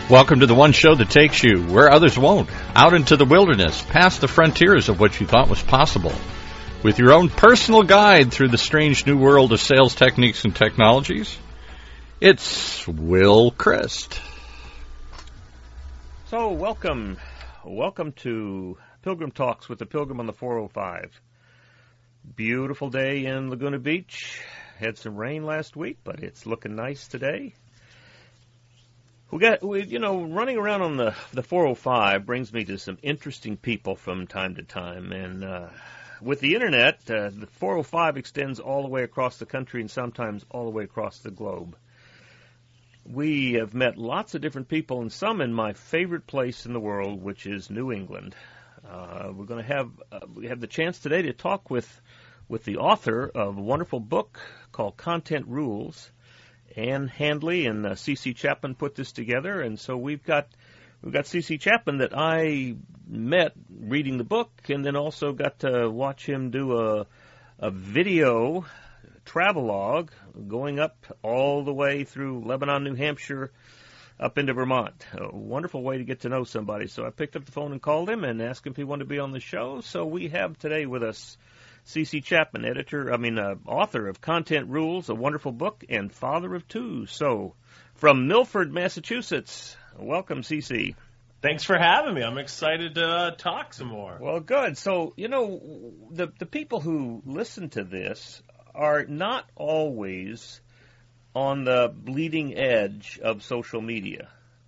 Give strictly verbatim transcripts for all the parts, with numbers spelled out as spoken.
Welcome to the one show that takes you where others won't, out into the wilderness, past the frontiers of what you thought was possible, with your own personal guide through the strange new world of sales techniques and technologies. It's Will Christ. So, welcome. Welcome to Pilgrim Talks with the Pilgrim on the four oh five. Beautiful day in Laguna Beach. Had some rain last week, but it's looking nice today. We got, we, you know, running around on the the four oh five brings me to some interesting people from time to time. And uh, with the Internet, uh, the four oh five extends all the way across the country and sometimes all the way across the globe. We have met lots of different people, and some in my favorite place in the world, which is New England. Uh, we're going to have uh, we have the chance today to talk with with the author of a wonderful book called Content Rules. Ann Handley and uh, C C Chapman put this together, and so we've got we've got C C Chapman that I met reading the book, and then also got to watch him do a a video travelogue going up all the way through Lebanon, New Hampshire, up into Vermont. A wonderful way to get to know somebody. So I picked up the phone and called him and asked him if he wanted to be on the show. So we have today with us C C Chapman, editor, I mean, uh, author of Content Rules, a wonderful book, and father of two. So, from Milford, Massachusetts, welcome, C C. Thanks for having me. I'm excited to uh, talk some more. Well, good. So, you know, the the people who listen to this are not always on the bleeding edge of social media.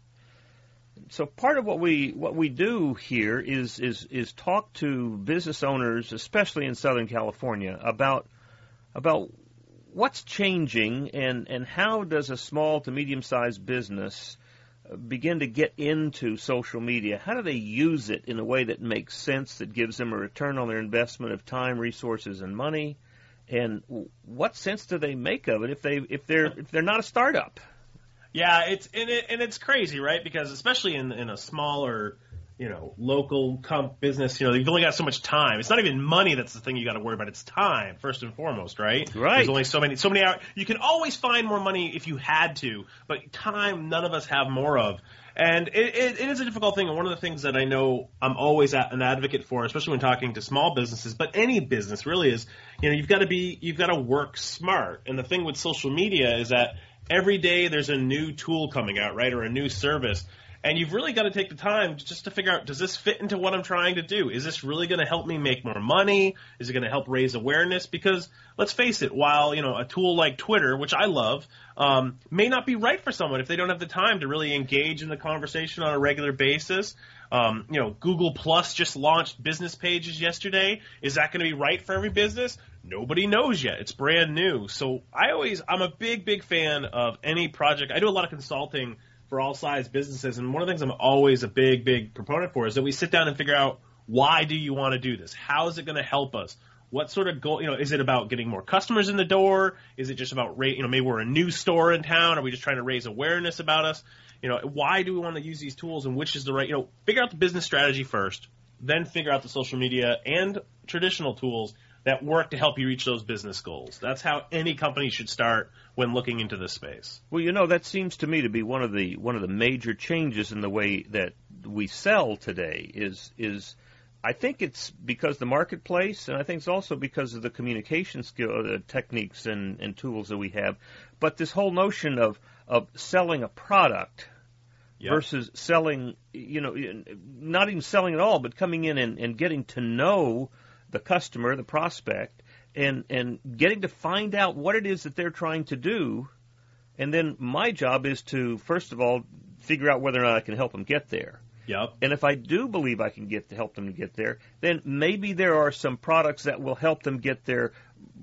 So part of what we what we do here is is is talk to business owners, especially in Southern California, about about what's changing and, and how does a small to medium-sized business begin to get into social media. How do they use it in a way that makes sense, that gives them a return on their investment of time, resources, and money? And what sense do they make of it if they if they're if they're not a startup? Yeah, it's and, it, and it's crazy, right? Because especially in in a smaller, you know, local comp business, you know, you've only got so much time. It's not even money that's the thing you got to worry about. It's time first and foremost, right? Right. There's only so many so many hours. You can always find more money if you had to, but time none of us have more of. And it, it, it is a difficult thing, and one of the things that I know I'm always an advocate for, especially when talking to small businesses, but any business really, is, you know, you've got to be you've got to work smart. And the thing with social media is that every day there's a new tool coming out, right, or a new service. And you've really got to take the time just to figure out, does this fit into what I'm trying to do? Is this really going to help me make more money? Is it going to help raise awareness? Because let's face it, while, you know, a tool like Twitter, which I love, um, may not be right for someone if they don't have the time to really engage in the conversation on a regular basis. Um, you know, Google Plus just launched business pages yesterday. Is that going to be right for every business? Nobody knows yet. It's brand new. So I always, I'm a big, big fan of any project. I do a lot of consulting for all size businesses, and one of the things I'm always a big, big proponent for is that we sit down and figure out, why do you want to do this? How is it going to help us? What sort of goal, you know, is it about getting more customers in the door? Is it just about, you know, maybe we're a new store in town? Are we just trying to raise awareness about us? You know, why do we want to use these tools, and which is the right, you know, figure out the business strategy first, then figure out the social media and traditional tools that work to help you reach those business goals. That's how any company should start when looking into this space. Well, you know, that seems to me to be one of the one of the major changes in the way that we sell today. Is is I think it's because the marketplace, and I think it's also because of the communication skill, uh, techniques and, and tools that we have. But this whole notion of of selling a product. Yep. Versus selling, you know, not even selling at all, but coming in and, and getting to know the customer, the prospect, and, and getting to find out what it is that they're trying to do. And then my job is to, first of all, figure out whether or not I can help them get there. Yep. And if I do believe I can get to help them to get there, then maybe there are some products that will help them get there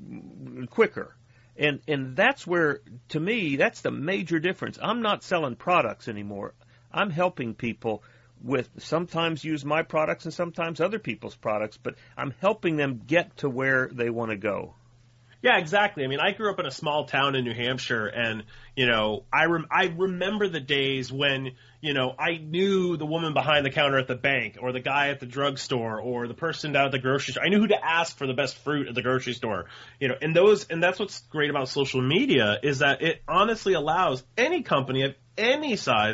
quicker. And and that's where, to me, that's the major difference. I'm not selling products anymore. I'm helping people with sometimes use my products and sometimes other people's products, but I'm helping them get to where they want to go. Yeah, exactly. I mean, I grew up in a small town in New Hampshire, and, you know, I rem- I remember the days when, you know, I knew the woman behind the counter at the bank, or the guy at the drugstore, or the person down at the grocery store. I knew who to ask for the best fruit at the grocery store. You know, and those, and that's what's great about social media, is that it honestly allows any company of any size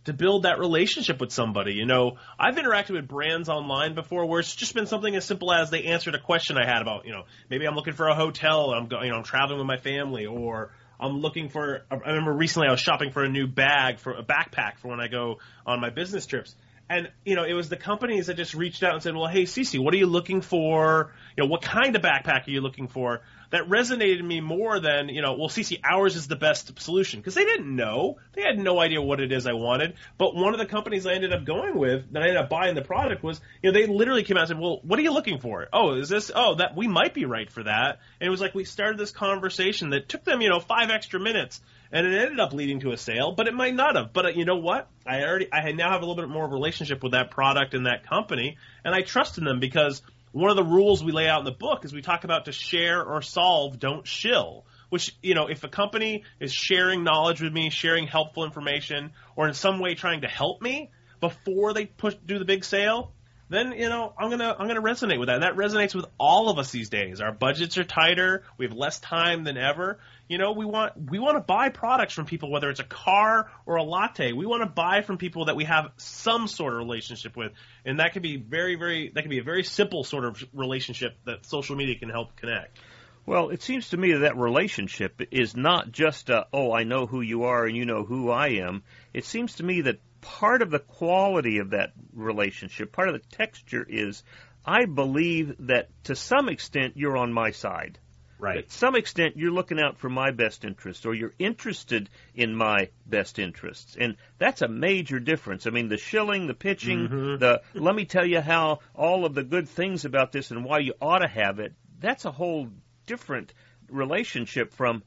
to build that relationship with somebody. You know, I've interacted with brands online before where it's just been something as simple as they answered a question I had about, you know, maybe I'm looking for a hotel, and I'm going, you know, I'm traveling with my family, or I'm looking for, I remember recently I was shopping for a new bag, for a backpack for when I go on my business trips. And, you know, it was the companies that just reached out and said, well, hey, Cece, what are you looking for? You know, what kind of backpack are you looking for? That resonated me more than, you know, well, Cece, ours is the best solution. Because they didn't know. They had no idea what it is I wanted. But one of the companies I ended up going with, that I ended up buying the product was, you know, they literally came out and said, well, what are you looking for? Oh, is this, oh, that we might be right for that. And it was like we started this conversation that took them, you know, five extra minutes. And it ended up leading to a sale, but it might not have. But uh, you know what? I already, I now have a little bit more of a relationship with that product and that company, and I trust in them because one of the rules we lay out in the book is we talk about to share or solve, don't shill. Which, you know, if a company is sharing knowledge with me, sharing helpful information, or in some way trying to help me before they push do the big sale, then, you know, I'm gonna I'm gonna resonate with that. And that resonates with all of us these days. Our budgets are tighter. We have less time than ever. You know, we want we want to buy products from people, whether it's a car or a latte. We want to buy from people that we have some sort of relationship with, and that can be very, very that can be a very simple sort of relationship that social media can help connect. Well, it seems to me that that relationship is not just a, oh, I know who you are and you know who I am. It seems to me that part of the quality of that relationship, part of the texture is, I believe that to some extent you're on my side. Right. To some extent you're looking out for my best interests, or you're interested in my best interests. And that's a major difference. I mean, the shilling, the pitching, mm-hmm. the let me tell you how all of the good things about this and why you ought to have it, that's a whole different relationship from,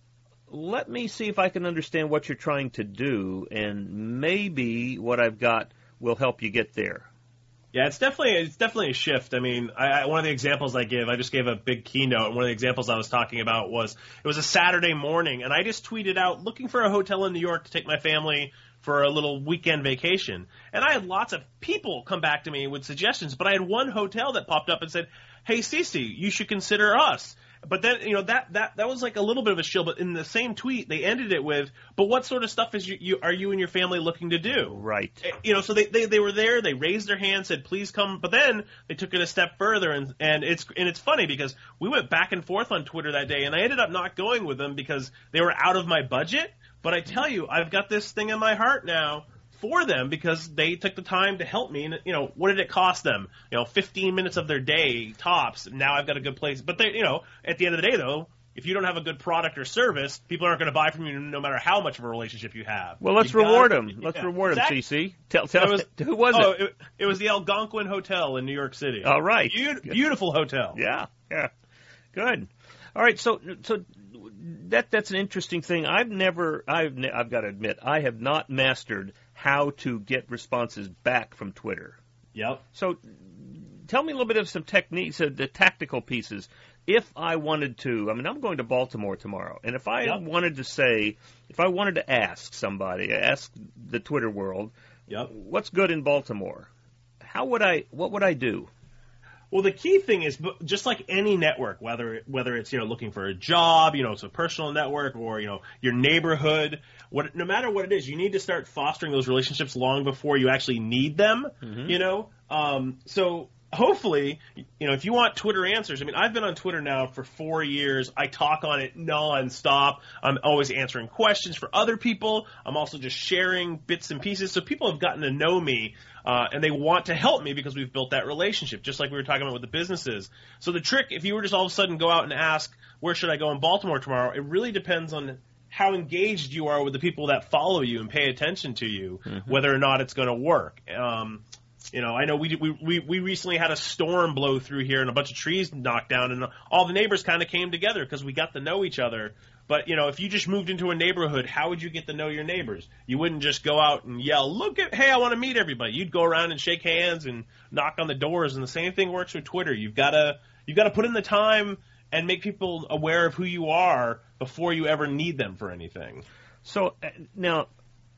let me see if I can understand what you're trying to do, and maybe what I've got will help you get there. Yeah, it's definitely it's definitely a shift. I mean, I, I, one of the examples I give, I just gave a big keynote, and one of the examples I was talking about was it was a Saturday morning, and I just tweeted out looking for a hotel in New York to take my family for a little weekend vacation. And I had lots of people come back to me with suggestions, but I had one hotel that popped up and said, hey, Cece, you should consider us. But then, you know, that, that, that was like a little bit of a shill, but in the same tweet, they ended it with, but what sort of stuff is you, you are you and your family looking to do? Right. You know, so they, they, they were there, they raised their hand, said, please come, but then they took it a step further, and, and it's, and it's funny because we went back and forth on Twitter that day, and I ended up not going with them because they were out of my budget, but I tell you, I've got this thing in my heart now for them because they took the time to help me. And, you know, what did it cost them? You know, fifteen minutes of their day, tops. Now I've got a good place. But, they, you know, at the end of the day, though, if you don't have a good product or service, people aren't going to buy from you no matter how much of a relationship you have. Well, let's you reward gotta, them. Let's yeah, reward exactly. them, C C. Tell, tell was, who was oh, it? it? It was the Algonquin Hotel in New York City. All right. Be- beautiful hotel. Yeah, yeah. Good. All right, so so that that's an interesting thing. I've never, I've ne- I've got to admit, I have not mastered how to get responses back from Twitter. Yep. So tell me a little bit of some techniques, uh, the tactical pieces. If I wanted to, I mean, I'm going to Baltimore tomorrow, and if I yep. wanted to say, if I wanted to ask somebody, ask the Twitter world, yep. what's good in Baltimore? How would I, what would I do? Well, the key thing is, just like any network, whether whether it's, you know, looking for a job, you know, it's a personal network, or, you know, your neighborhood, what, no matter what it is, you need to start fostering those relationships long before you actually need them, mm-hmm. you know? Um, so hopefully, you know, if you want Twitter answers, I mean, I've been on Twitter now for four years. I talk on it nonstop. I'm always answering questions for other people. I'm also just sharing bits and pieces. So people have gotten to know me, uh, and they want to help me because we've built that relationship, just like we were talking about with the businesses. So the trick, if you were just all of a sudden go out and ask, where should I go in Baltimore tomorrow, it really depends on how engaged you are with the people that follow you and pay attention to you, mm-hmm. whether or not it's going to work. Um, You know, I know we, we we recently had a storm blow through here and a bunch of trees knocked down, and all the neighbors kind of came together because we got to know each other. But, you know, if you just moved into a neighborhood, how would you get to know your neighbors? You wouldn't just go out and yell, look at, hey, I want to meet everybody. You'd go around and shake hands and knock on the doors, and the same thing works with Twitter. You've got to you've got to put in the time and make people aware of who you are before you ever need them for anything. So uh, now,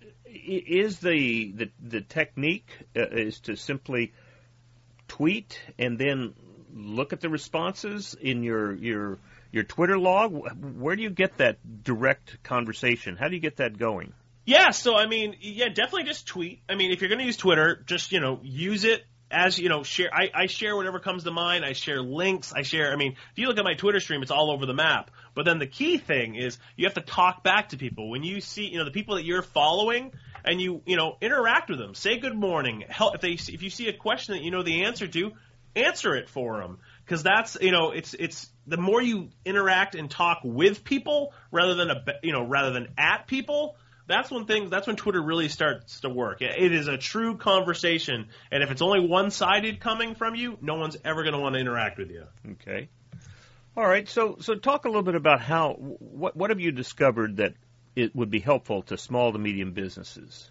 is the the, the technique uh, is to simply tweet and then look at the responses in your your your Twitter log? Where do you get that direct conversation? How do you get that going? Yeah, so I mean, yeah, definitely just tweet. I mean, if you're going to use Twitter, just, you know, use it as, you know, share. I, I share whatever comes to mind. I share links. I share, I mean, if you look at my Twitter stream, it's all over the map. But then the key thing is you have to talk back to people. When you see, you know, the people that you're following and you, you know, interact with them, say good morning. Help, if they, if you see a question that you know the answer to, answer it for them. Because that's, you know, it's, it's, the more you interact and talk with people rather than, a, you know, rather than at people, That's when things. That's when Twitter really starts to work. It is a true conversation, and if it's only one-sided coming from you, no one's ever going to want to interact with you. Okay. All right. So, so talk a little bit about how what what have you discovered that it would be helpful to small to medium businesses?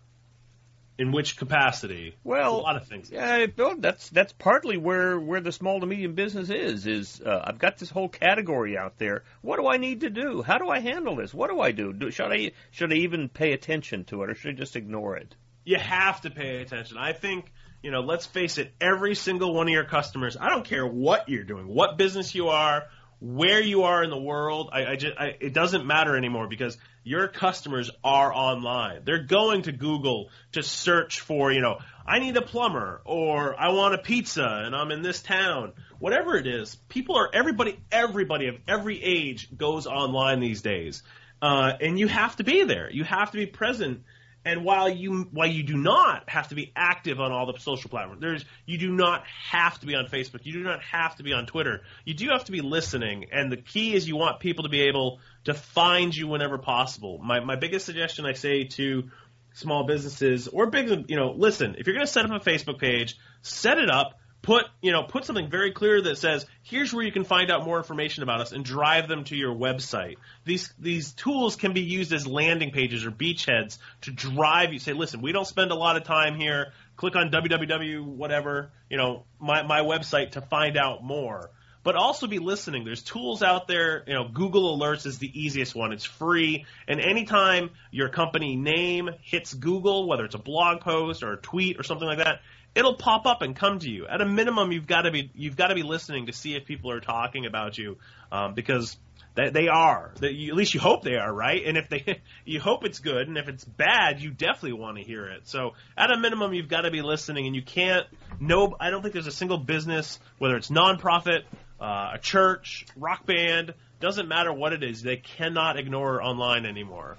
In which capacity? Well, a lot of things. Yeah, well, that's that's partly where, where the small to medium business is. Is uh, I've got this whole category out there. What do I need to do? How do I handle this? What do I do? do should I should I even pay attention to it, or should I just ignore it? You have to pay attention. I think, you know, let's face it. Every single one of your customers. I don't care what you're doing, what business you are, where you are in the world. I, I just I, it doesn't matter anymore because your customers are online. They're going to Google to search for, you know, I need a plumber or I want a pizza and I'm in this town. Whatever it is, people are, everybody, everybody of every age goes online these days. Uh, and you have to be there. You have to be present. And while you while you do not have to be active on all the social platforms, there's you do not have to be on Facebook. You do not have to be on Twitter. You do have to be listening. And the key is you want people to be able to find you whenever possible. My my biggest suggestion I say to small businesses or big, you know, listen, if you're going to set up a Facebook page, set it up. Put, you know, put something very clear that says, here's where you can find out more information about us and drive them to your website. These these tools can be used as landing pages or beachheads to drive you. Say, listen, we don't spend a lot of time here. Click on www whatever, you know, my, my website to find out more. But also be listening. There's tools out there. You know, Google Alerts is the easiest one. It's free. And anytime your company name hits Google, whether it's a blog post or a tweet or something like that, it'll pop up and come to you. At a minimum, you've got to be you've got to be listening to see if people are talking about you, um, because they, they are. They, you, at least you hope they are, right? And if they, you hope it's good, and if it's bad, you definitely want to hear it. So at a minimum, you've got to be listening, and you can't. No, I don't think there's a single business, whether it's nonprofit, uh, a church, rock band, doesn't matter what it is, they cannot ignore online anymore.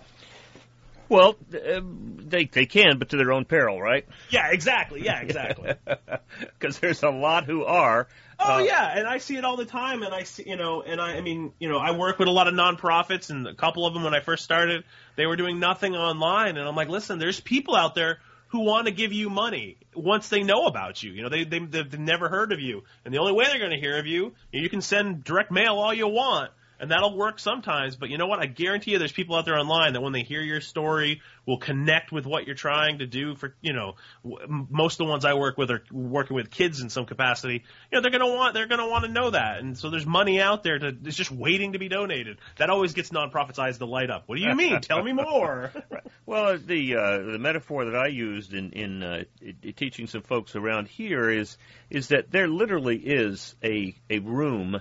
Well, uh, they they can, but to their own peril, right? Yeah, exactly. Yeah, exactly. Because there's a lot who are. Oh uh, yeah, and I see it all the time, and I see, you know, and I, I mean, you know, I work with a lot of nonprofits, and a couple of them when I first started, they were doing nothing online, and I'm like, listen, there's people out there who want to give you money once they know about you. You know, they, they they've never heard of you, and the only way they're going to hear of you, you can send direct mail all you want. And that'll work sometimes, but you know what? I guarantee you there's people out there online that when they hear your story will connect with what you're trying to do for, you know, w- most of the ones I work with are working with kids in some capacity. You know, they're going to want, they're going to want to know that. And so there's money out there to, it's just waiting to be donated. That always gets nonprofits' eyes to light up. What do you mean? Tell me more. Well, the, uh, the metaphor that I used in, in, uh, teaching some folks around here is, is that there literally is a, a room,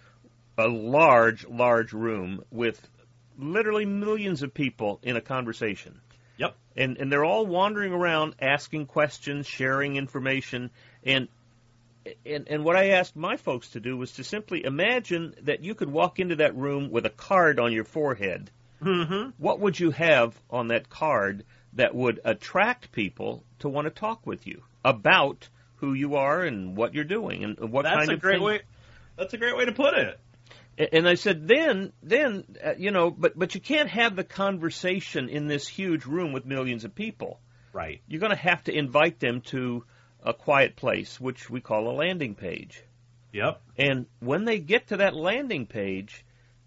a large, large room with literally millions of people in a conversation. Yep. And and they're all wandering around asking questions, sharing information. And, and, and what I asked my folks to do was to simply imagine that you could walk into that room with a card on your forehead. Mm-hmm. What would you have on that card that would attract people to want to talk with you about who you are and what you're doing and what That's kind a of great thing. way. That's a great way to put it. And I said, then, then, uh, you know, but but you can't have the conversation in this huge room with millions of people. Right. You're going to have to invite them to a quiet place, which we call a landing page. Yep. And when they get to that landing page,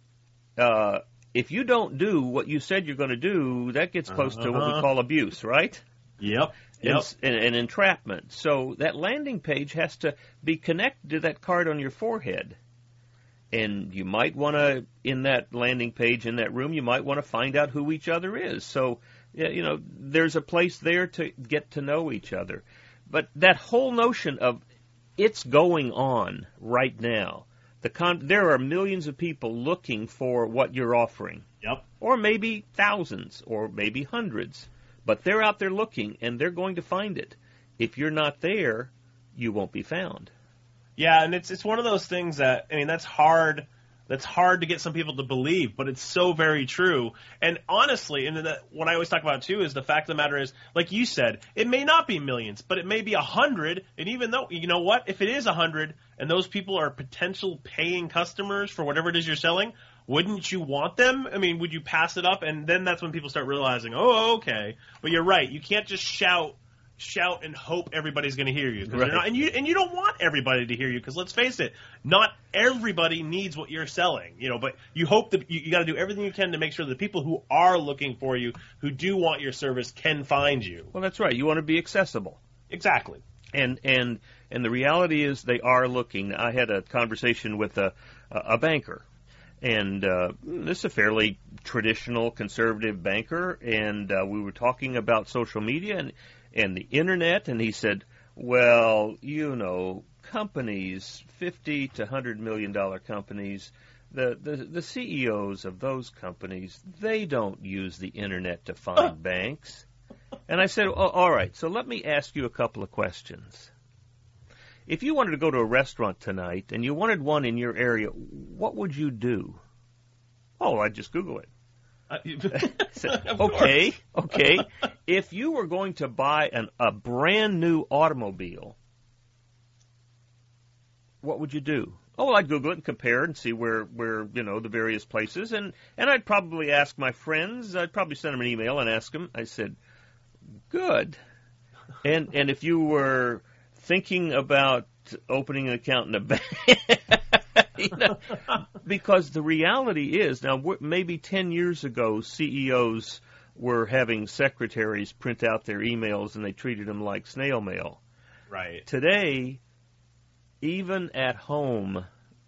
uh, if you don't do what you said you're going to do, that gets close uh-huh. to what we call abuse, right? Yep. Yep. And, and, and entrapment. So that landing page has to be connected to that card on your forehead. And you might want to, in that landing page, in that room, you might want to find out who each other is. So, you know, there's a place there to get to know each other. But that whole notion of it's going on right now, the con- there are millions of people looking for what you're offering. Yep. or maybe thousands, or maybe hundreds. But they're out there looking, and they're going to find it. If you're not there, you won't be found. Yeah, and it's it's one of those things that, I mean, that's hard. That's hard to get some people to believe, but it's so very true. And honestly, and that, what I always talk about too is the fact of the matter is, like you said, it may not be millions, but it may be a hundred. And even though, you know what, if it is a hundred, and those people are potential paying customers for whatever it is you're selling, wouldn't you want them? I mean, would you pass it up? And then that's when people start realizing, oh, okay. But you're right. You can't just shout. shout and hope everybody's going to hear you. 'Cause right. they're not, and you and you don't want everybody to hear you, because let's face it, not everybody needs what you're selling. You know, but you hope that you, you got to do everything you can to make sure that the people who are looking for you, who do want your service, can find you. Well, that's right. You want to be accessible. Exactly. And and and the reality is they are looking. I had a conversation with a a banker, and uh, this is a fairly traditional conservative banker, and uh, we were talking about social media and. and the internet, and he said, well, you know, companies, fifty to one hundred million dollar companies, the, the, the C E Os of those companies, they don't use the internet to find banks. And I said, oh, all right, so let me ask you a couple of questions. If you wanted to go to a restaurant tonight and you wanted one in your area, what would you do? Oh, I'd just Google it. Said, okay, okay. If you were going to buy an, a brand new automobile, what would you do? Oh, well, I'd Google it and compare and see where, where you know, the various places. And, and I'd probably ask my friends. I'd probably send them an email and ask them. I said, good. And and if you were thinking about opening an account in a bank, you know, because the reality is, now maybe ten years ago, C E Os were having secretaries print out their emails and they treated them like snail mail. Right. Today, even at home,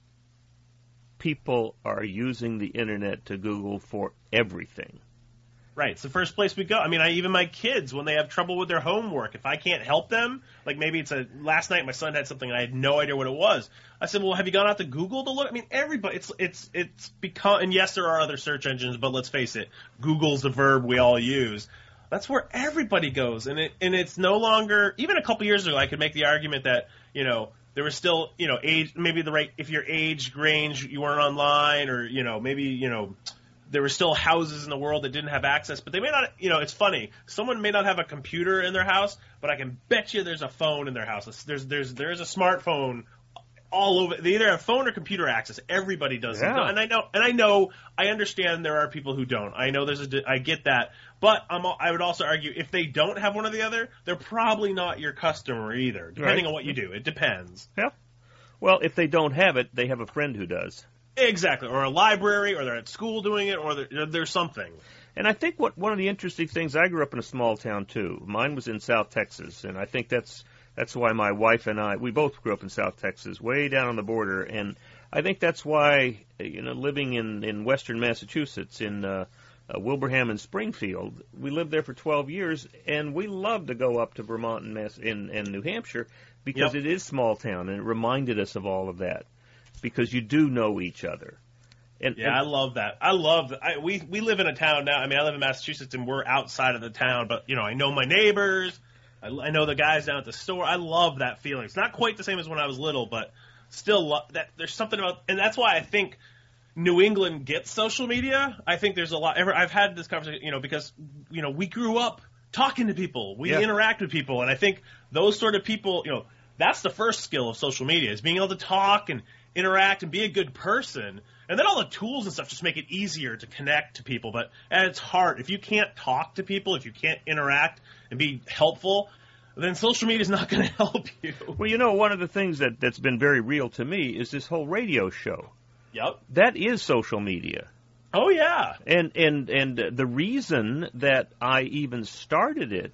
people are using the internet to Google for everything. Right. It's the first place we go. I mean, I, even my kids, when they have trouble with their homework, if I can't help them, like maybe it's a, last night my son had something and I had no idea what it was. I said, well, have you gone out to Google to look? I mean, everybody, it's, it's, it's become, and yes, there are other search engines, but let's face it, Google's the verb we all use. That's where everybody goes. And it, and it's no longer, even a couple years ago, I could make the argument that, you know, there was still, you know, age, maybe the right, if your age range, you weren't online, or, you know, maybe, you know, there were still houses in the world that didn't have access, but they may not, you know, it's funny. Someone may not have a computer in their house, but I can bet you there's a phone in their house. There's, there's, there's a smartphone all over. They either have phone or computer access. Everybody does it. Yeah. And I know, and I know, I understand there are people who don't. I know there's a, I get that. But I'm, I would also argue if they don't have one or the other, they're probably not your customer either, depending Right. on what you do. It depends. Yeah. Well, if they don't have it, they have a friend who does. Exactly. Or a library, or they're at school doing it, or there, there's something. And I think what one of the interesting things, I grew up in a small town too. Mine was in South Texas, and I think that's that's why my wife and I, we both grew up in South Texas, way down on the border, and I think that's why, you know, living in, in western Massachusetts, in uh, uh, Wilbraham and Springfield, we lived there for twelve years, and we loved to go up to Vermont and, Mass- in, and New Hampshire because Yep. it is small town, and it reminded us of all of that, because you do know each other. And, Yeah, I and, love that. I love that. I, we we live in a town now. I mean, I live in Massachusetts, and we're outside of the town. But you know, I know my neighbors. I, I know the guys down at the store. I love that feeling. It's not quite the same as when I was little, but still, lo- that there's something about, and that's why I think New England gets social media. I think there's a lot. Ever I've had this conversation, you know, because you know we grew up talking to people, we Yeah. interact with people, and I think those sort of people, you know, that's the first skill of social media, is being able to talk and interact and be a good person. And then all the tools and stuff just make it easier to connect to people. But and it's hard. If you can't talk to people, if you can't interact and be helpful, then social media is not going to help you. well, you know, one of the things that, that's been very real to me is this whole radio show. Yep. That is social media. Oh, yeah. And, and, and the reason that I even started it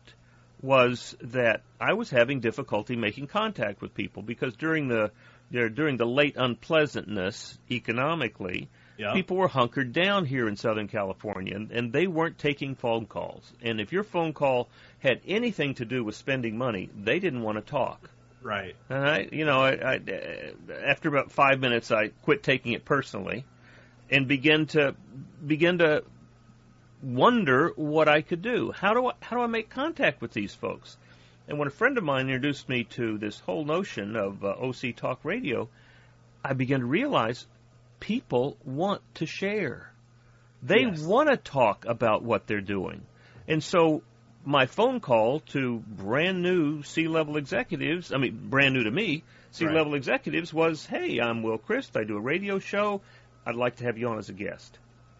was that I was having difficulty making contact with people, because during the during the late unpleasantness economically, Yep. people were hunkered down here in Southern California, and, and they weren't taking phone calls. And if your phone call had anything to do with spending money, they didn't want to talk. Right. And I, you know, I, I, after about five minutes, I quit taking it personally, and began to begin to wonder what I could do. How do I, how do I make contact with these folks? And when a friend of mine introduced me to this whole notion of uh, O C Talk Radio, I began to realize people want to share. They Yes. want to talk about what they're doing. And so my phone call to brand new C-level executives, I mean, brand new to me, C-level Right. executives was, hey, I'm Will Christ. I do a radio show. I'd like to have you on as a guest.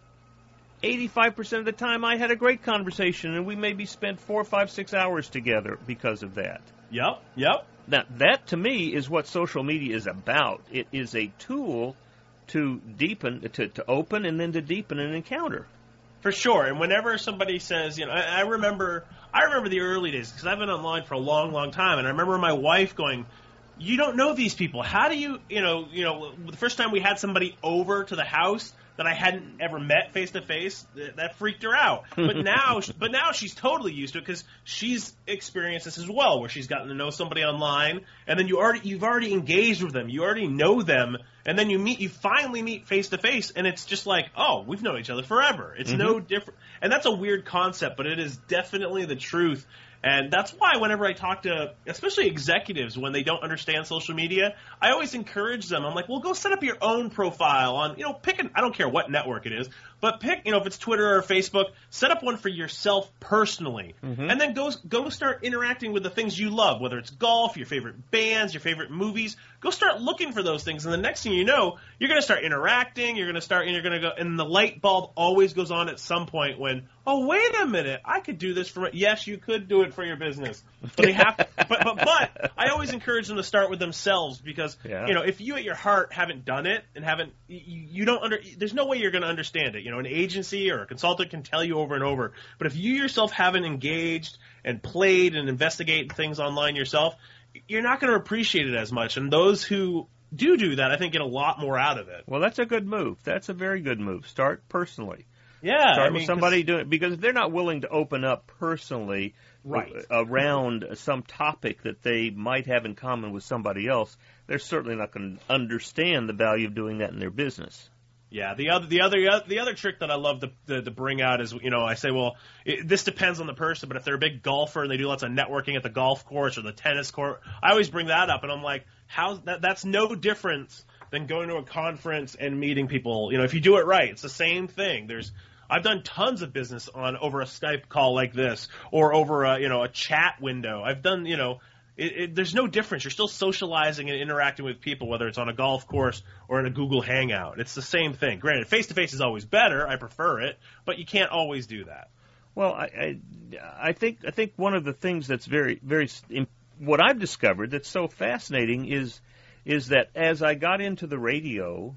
eighty-five percent of the time I had a great conversation, and we maybe spent four, five, six hours together because of that. Yep, yep. Now, that to me is what social media is about. It is a tool to deepen, to, to open, and then to deepen an encounter. For sure. And whenever somebody says, you know, I, I remember, I remember the early days because I've been online for a long, long time, and I remember my wife going, "You don't know these people. How do you, you know, you know?" The first time we had somebody over to the house that I hadn't ever met face to face, that freaked her out. But now, but now she's totally used to it because she's experienced this as well, where she's gotten to know somebody online, and then you already, you've already engaged with them, you already know them, and then you meet, you finally meet face to face, and it's just like, oh, we've known each other forever. It's no different, and that's a weird concept, but it is definitely the truth. And that's why whenever I talk to, especially executives, when they don't understand social media, I always encourage them. I'm like, well, go set up your own profile on, you know, pick an, I don't care what network it is, but pick, you know, if it's Twitter or Facebook, set up one for yourself personally. Mm-hmm. And then go, go start interacting with the things you love, whether it's golf, your favorite bands, your favorite movies. Go start looking for those things. And the next thing you know, you're going to start interacting, you're going to start, and you're going to go, and the light bulb always goes on at some point when, oh, wait a minute, I could do this for my, yes, you could do it for your business. But they have to, but, but, but I always encourage them to start with themselves because, Yeah. you know, if you at your heart haven't done it and haven't, you, you don't under, there's no way you're going to understand it. You know, an agency or a consultant can tell you over and over, but if you yourself haven't engaged and played and investigated things online yourself, you're not going to appreciate it as much. And those who do do that, I think, get a lot more out of it. Well, that's a good move. That's a very good move. Start personally. Yeah. Start I mean, with somebody doing it, because if they're not willing to open up personally Right. around some topic that they might have in common with somebody else, they're certainly not going to understand the value of doing that in their business. Yeah, the other the other the other trick that I love to, to, to bring out is, you know, I say, well, it, this depends on the person, but if they're a big golfer and they do lots of networking at the golf course or the tennis court, I always bring that up, and I'm like, how that that's no different than going to a conference and meeting people. You know, if you do it right, it's the same thing. There's I've done tons of business on over a Skype call like this, or over a, you know, a chat window. I've done, you know, it, it, there's no difference. You're still socializing and interacting with people, whether it's on a golf course or in a Google Hangout. It's the same thing. Granted, face-to-face is always better. I prefer it, but you can't always do that. Well, I, I, I think I think one of the things that's very very what I've discovered that's so fascinating is is that as I got into the radio,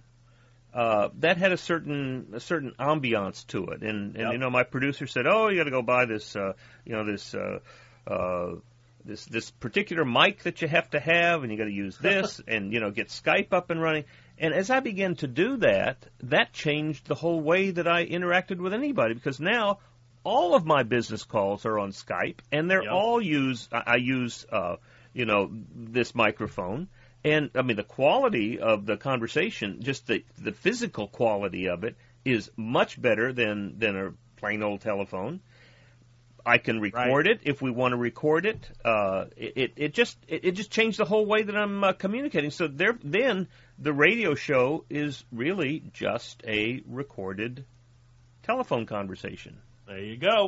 uh, that had a certain a certain ambiance to it, and and Yep. you know, my producer said, "Oh, you got to go buy this, uh, you know, this." Uh, uh, This this particular mic that you have to have, and you got to use this, and you know, get Skype up and running. And as I began to do that, that changed the whole way that I interacted with anybody, because now all of my business calls are on Skype, and they're Yep. all use. I, I use, uh, you know, this microphone, and I mean the quality of the conversation, just the the physical quality of it, is much better than than a plain old telephone. I can record Right. it if we want to record it. Uh, it, it it just it, it just changed the whole way that I'm uh, communicating. So there, then the radio show is really just a recorded telephone conversation. There you go.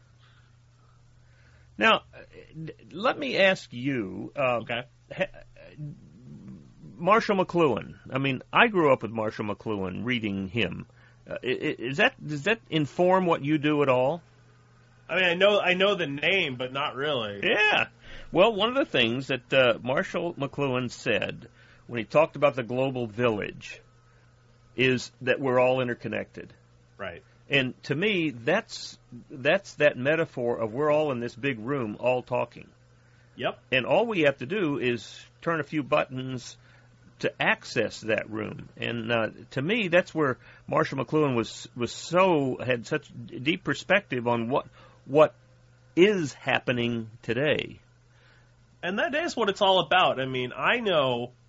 Now, uh, let me ask you, uh, Okay. ha- Marshall McLuhan. I mean, I grew up with Marshall McLuhan, reading him. Uh, i- i- is that does that inform what you do at all? I mean, I know I know the name, but not really. Yeah. Well, one of the things that uh, Marshall McLuhan said when he talked about the global village is that we're all interconnected. Right. And to me, that's that's that metaphor of we're all in this big room all talking. Yep. And all we have to do is turn a few buttons to access that room. And uh, to me, that's where Marshall McLuhan was was so had such deep perspective on what what is happening today. And that is what it's all about. I mean, I know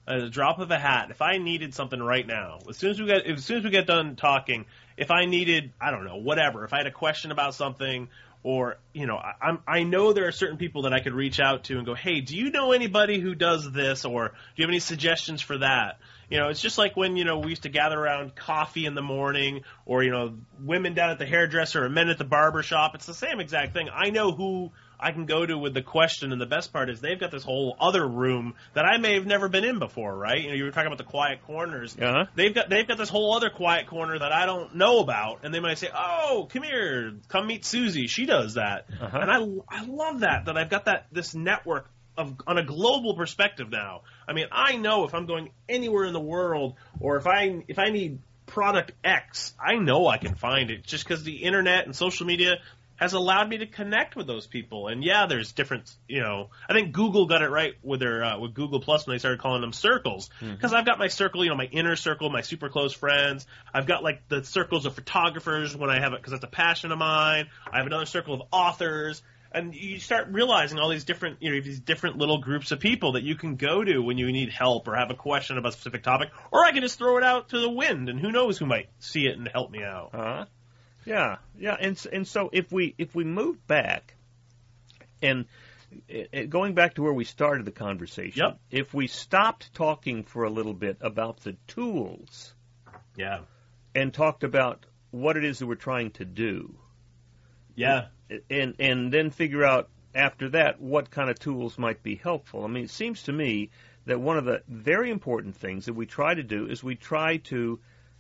at a drop of a hat, if I needed something right now, as soon as we get as soon as we get done talking, if I needed, I don't know, whatever, if I had a question about something, or you know, I, I'm I know there are certain people that I could reach out to and go, hey, do you know anybody who does this, or do you have any suggestions for that? You know, it's just like when, you know, we used to gather around coffee in the morning, or, you know, women down at the hairdresser or men at the barber shop. It's the same exact thing. I know who I can go to with the question, and the best part is they've got this whole other room that I may have never been in before, right? You know, you were talking about the quiet corners. Uh-huh. They've got they've got this whole other quiet corner that I don't know about, and they might say, "Oh, come here, come meet Susie. She does that." Uh-huh. And I I love that that I've got that this network of on a global perspective now. I mean, I know if I'm going anywhere in the world, or if I if I need product X, I know I can find it just because the internet and social media has allowed me to connect with those people. And yeah, there's different, you know, I think Google got it right with their uh, with Google Plus when they started calling them circles, because mm-hmm. I've got my circle, you know, my inner circle, my super close friends. I've got like the circles of photographers when I have it because that's a passion of mine. I have another circle of authors. And you start realizing all these different, you know, these different little groups of people that you can go to when you need help or have a question about a specific topic, or I can just throw it out to the wind, and who knows who might see it and help me out. Uh-huh. Yeah, yeah, and and so if we if we move back, and uh, going back to where we started the conversation, yep. if we stopped talking for a little bit about the tools, yeah, and talked about what it is that we're trying to do, yeah. And and then figure out after that what kind of tools might be helpful. I mean, it seems to me that one of the very important things that we try to do is we try to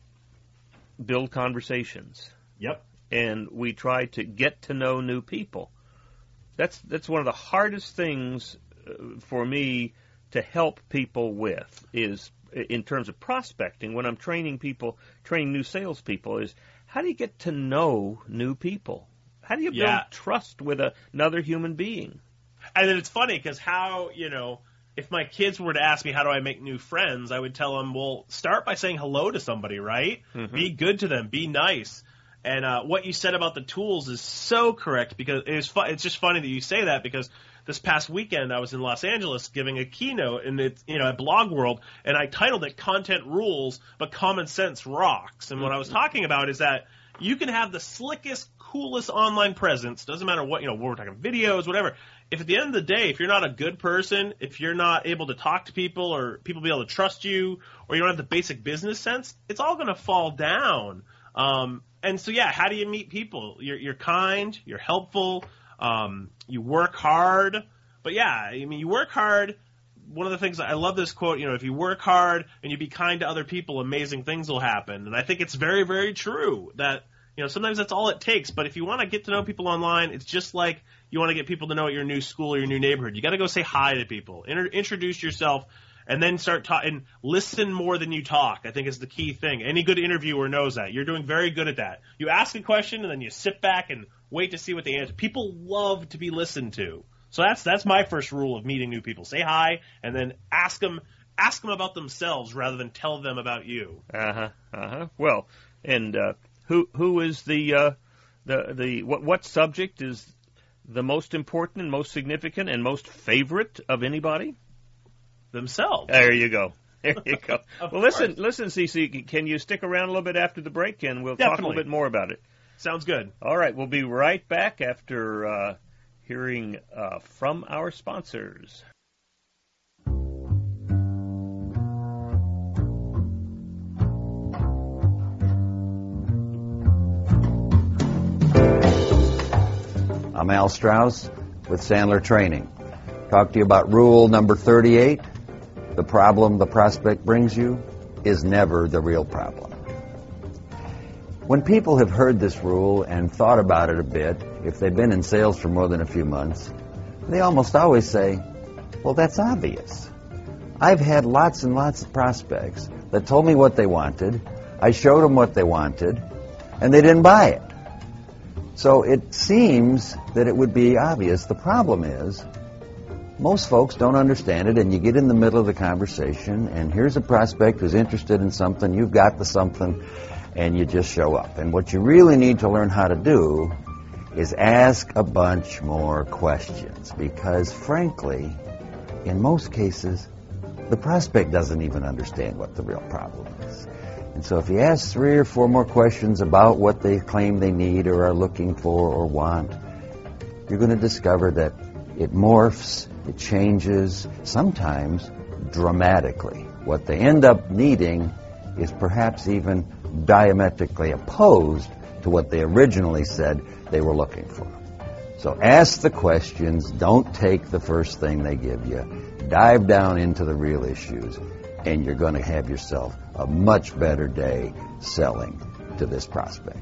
build conversations. Yep. And we try to get to know new people. That's that's one of the hardest things for me to help people with, is in terms of prospecting, when I'm training people, training new salespeople, is how do you get to know new people? How do you build yeah. trust with a, another human being? And then it's funny because how, you know, if my kids were to ask me how do I make new friends, I would tell them, well, start by saying hello to somebody, right? Mm-hmm. Be good to them. Be nice. And uh, what you said about the tools is so correct, because it was fu- it's just funny that you say that, because this past weekend I was in Los Angeles giving a keynote, and it's, you know, at Blog World, and I titled it Content Rules, but Common Sense Rocks. And what I was talking about is that you can have the slickest, coolest online presence. Doesn't matter what, you know, we're talking videos, whatever. If at the end of the day, if you're not a good person, if you're not able to talk to people, or people be able to trust you, or you don't have the basic business sense, it's all going to fall down. Um, and so, yeah, how do you meet people? You're, you're kind, you're helpful, um, you work hard. But yeah, I mean, you work hard. One of the things, I love this quote, you know, if you work hard and you be kind to other people, amazing things will happen. And I think it's very, very true that, you know, sometimes that's all it takes. But if you want to get to know people online, it's just like you want to get people to know at your new school or your new neighborhood. You got to go say hi to people, Inter- introduce yourself, and then start talking. And listen more than you talk, I think, is the key thing. Any good interviewer knows that. You're doing very good at that. You ask a question, and then you sit back and wait to see what they answer. People love to be listened to. So that's that's my first rule of meeting new people. Say hi, and then ask them ask them about themselves rather than tell them about you. Uh huh. Uh huh. Well, and uh, who who is the uh, the the what what subject is the most important and most significant and most favorite of anybody? Themselves. There you go. There you go. Well, course. listen, listen, Cece, can you stick around a little bit after the break, and we'll Definitely. talk a little bit more about it. Sounds good. All right, we'll be right back after uh, hearing uh, from our sponsors. I'm Al Strauss with Sandler Training. Talk to you about rule number thirty-eight. The problem the prospect brings you is never the real problem. When people have heard this rule and thought about it a bit, if they've been in sales for more than a few months, they almost always say, well, that's obvious. I've had lots and lots of prospects that told me what they wanted, I showed them what they wanted, and they didn't buy it. So it seems that it would be obvious. The problem is, most folks don't understand it, and you get in the middle of the conversation, and here's a prospect who's interested in something, you've got the something, and you just show up. And what you really need to learn how to do is ask a bunch more questions, because frankly, in most cases, the prospect doesn't even understand what the real problem is. And so if you ask three or four more questions about what they claim they need or are looking for or want, you're going to discover that it morphs, it changes, sometimes dramatically. What they end up needing is perhaps even diametrically opposed to what they originally said they were looking for. So ask the questions, don't take the first thing they give you, dive down into the real issues, and you're going to have yourself a much better day selling to this prospect.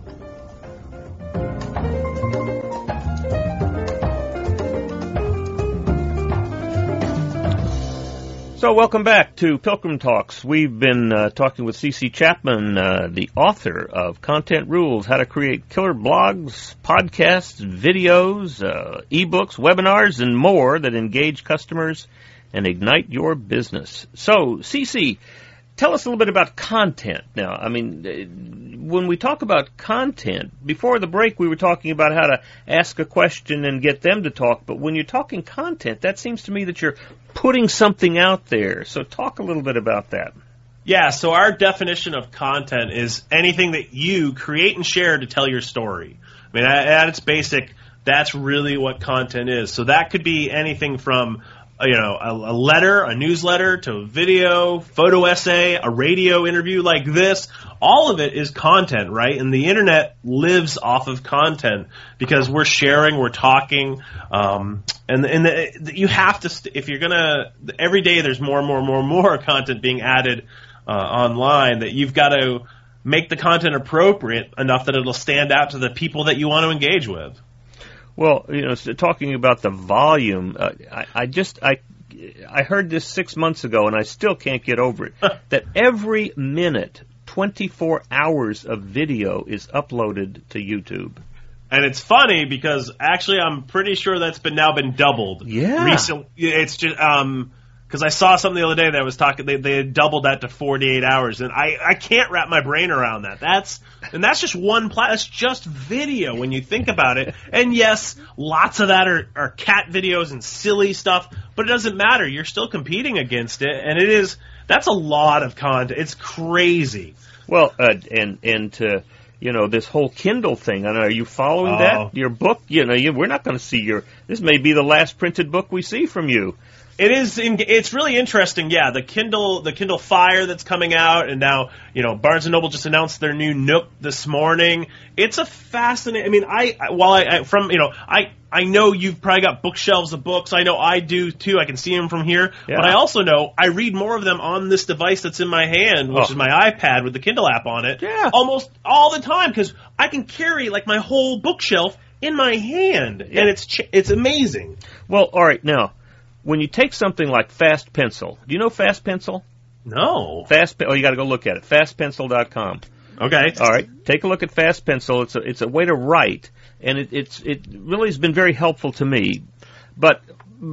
So welcome back to Pilgrim Talks. We've been uh, talking with C C Chapman, uh, the author of Content Rules, How to Create Killer Blogs, Podcasts, Videos, uh, eBooks, Webinars, and more that engage customers and ignite your business. So, C C, tell us a little bit about content. Now, I mean, when we talk about content, before the break we were talking about how to ask a question and get them to talk, but when you're talking content, that seems to me that you're putting something out there. So talk a little bit about that. Yeah, so our definition of content is anything that you create and share to tell your story. I mean, at, at its basic, that's really what content is. So that could be anything from you know, a, a letter, a newsletter, to a video, photo essay, a radio interview like this. All of it is content, right? And the internet lives off of content because we're sharing, we're talking, um, and and the, you have to st- if you're gonna every day there's more and more and more and more content being added uh, online that you've got to make the content appropriate enough that it'll stand out to the people that you want to engage with. Well, you know, so talking about the volume, uh, I, I just I I heard this six months ago, and I still can't get over it. That every minute, twenty-four hours of video is uploaded to YouTube. And it's funny because actually, I'm pretty sure that's been now been doubled. Yeah, recently. It's just um. Because I saw something the other day that was talking, they they had doubled that to forty-eight hours, and I, I can't wrap my brain around that. That's and that's just one plat. That's just video when you think about it. And yes, lots of that are, are cat videos and silly stuff, but it doesn't matter. You're still competing against it, and it is that's a lot of content. It's crazy. Well, uh, and and to you know this whole Kindle thing. I know, are you following Oh. that? Your book, you know, you, we're not going to see your. This may be the last printed book we see from you. It is. It's really interesting. Yeah, the Kindle, the Kindle Fire that's coming out, and now you know Barnes and Noble just announced their new Nook this morning. It's a fascinating. I mean, I I- while I, I from you know I I know you've probably got bookshelves of books. I know I do too. I can see them from here, Yeah. but I also know I read more of them on this device that's in my hand, which Oh. is my iPad with the Kindle app on it. Yeah. almost all the time because I can carry like my whole bookshelf in my hand, Yeah. and it's ch- it's amazing. Well, all right, now. When you take something like Fast Pencil, do you know Fast Pencil? No. Fast, oh, you got to go look at it. fast pencil dot com. Okay. All right, take a look at Fast Pencil. It's a it's a way to write, and it it's it really has been very helpful to me. But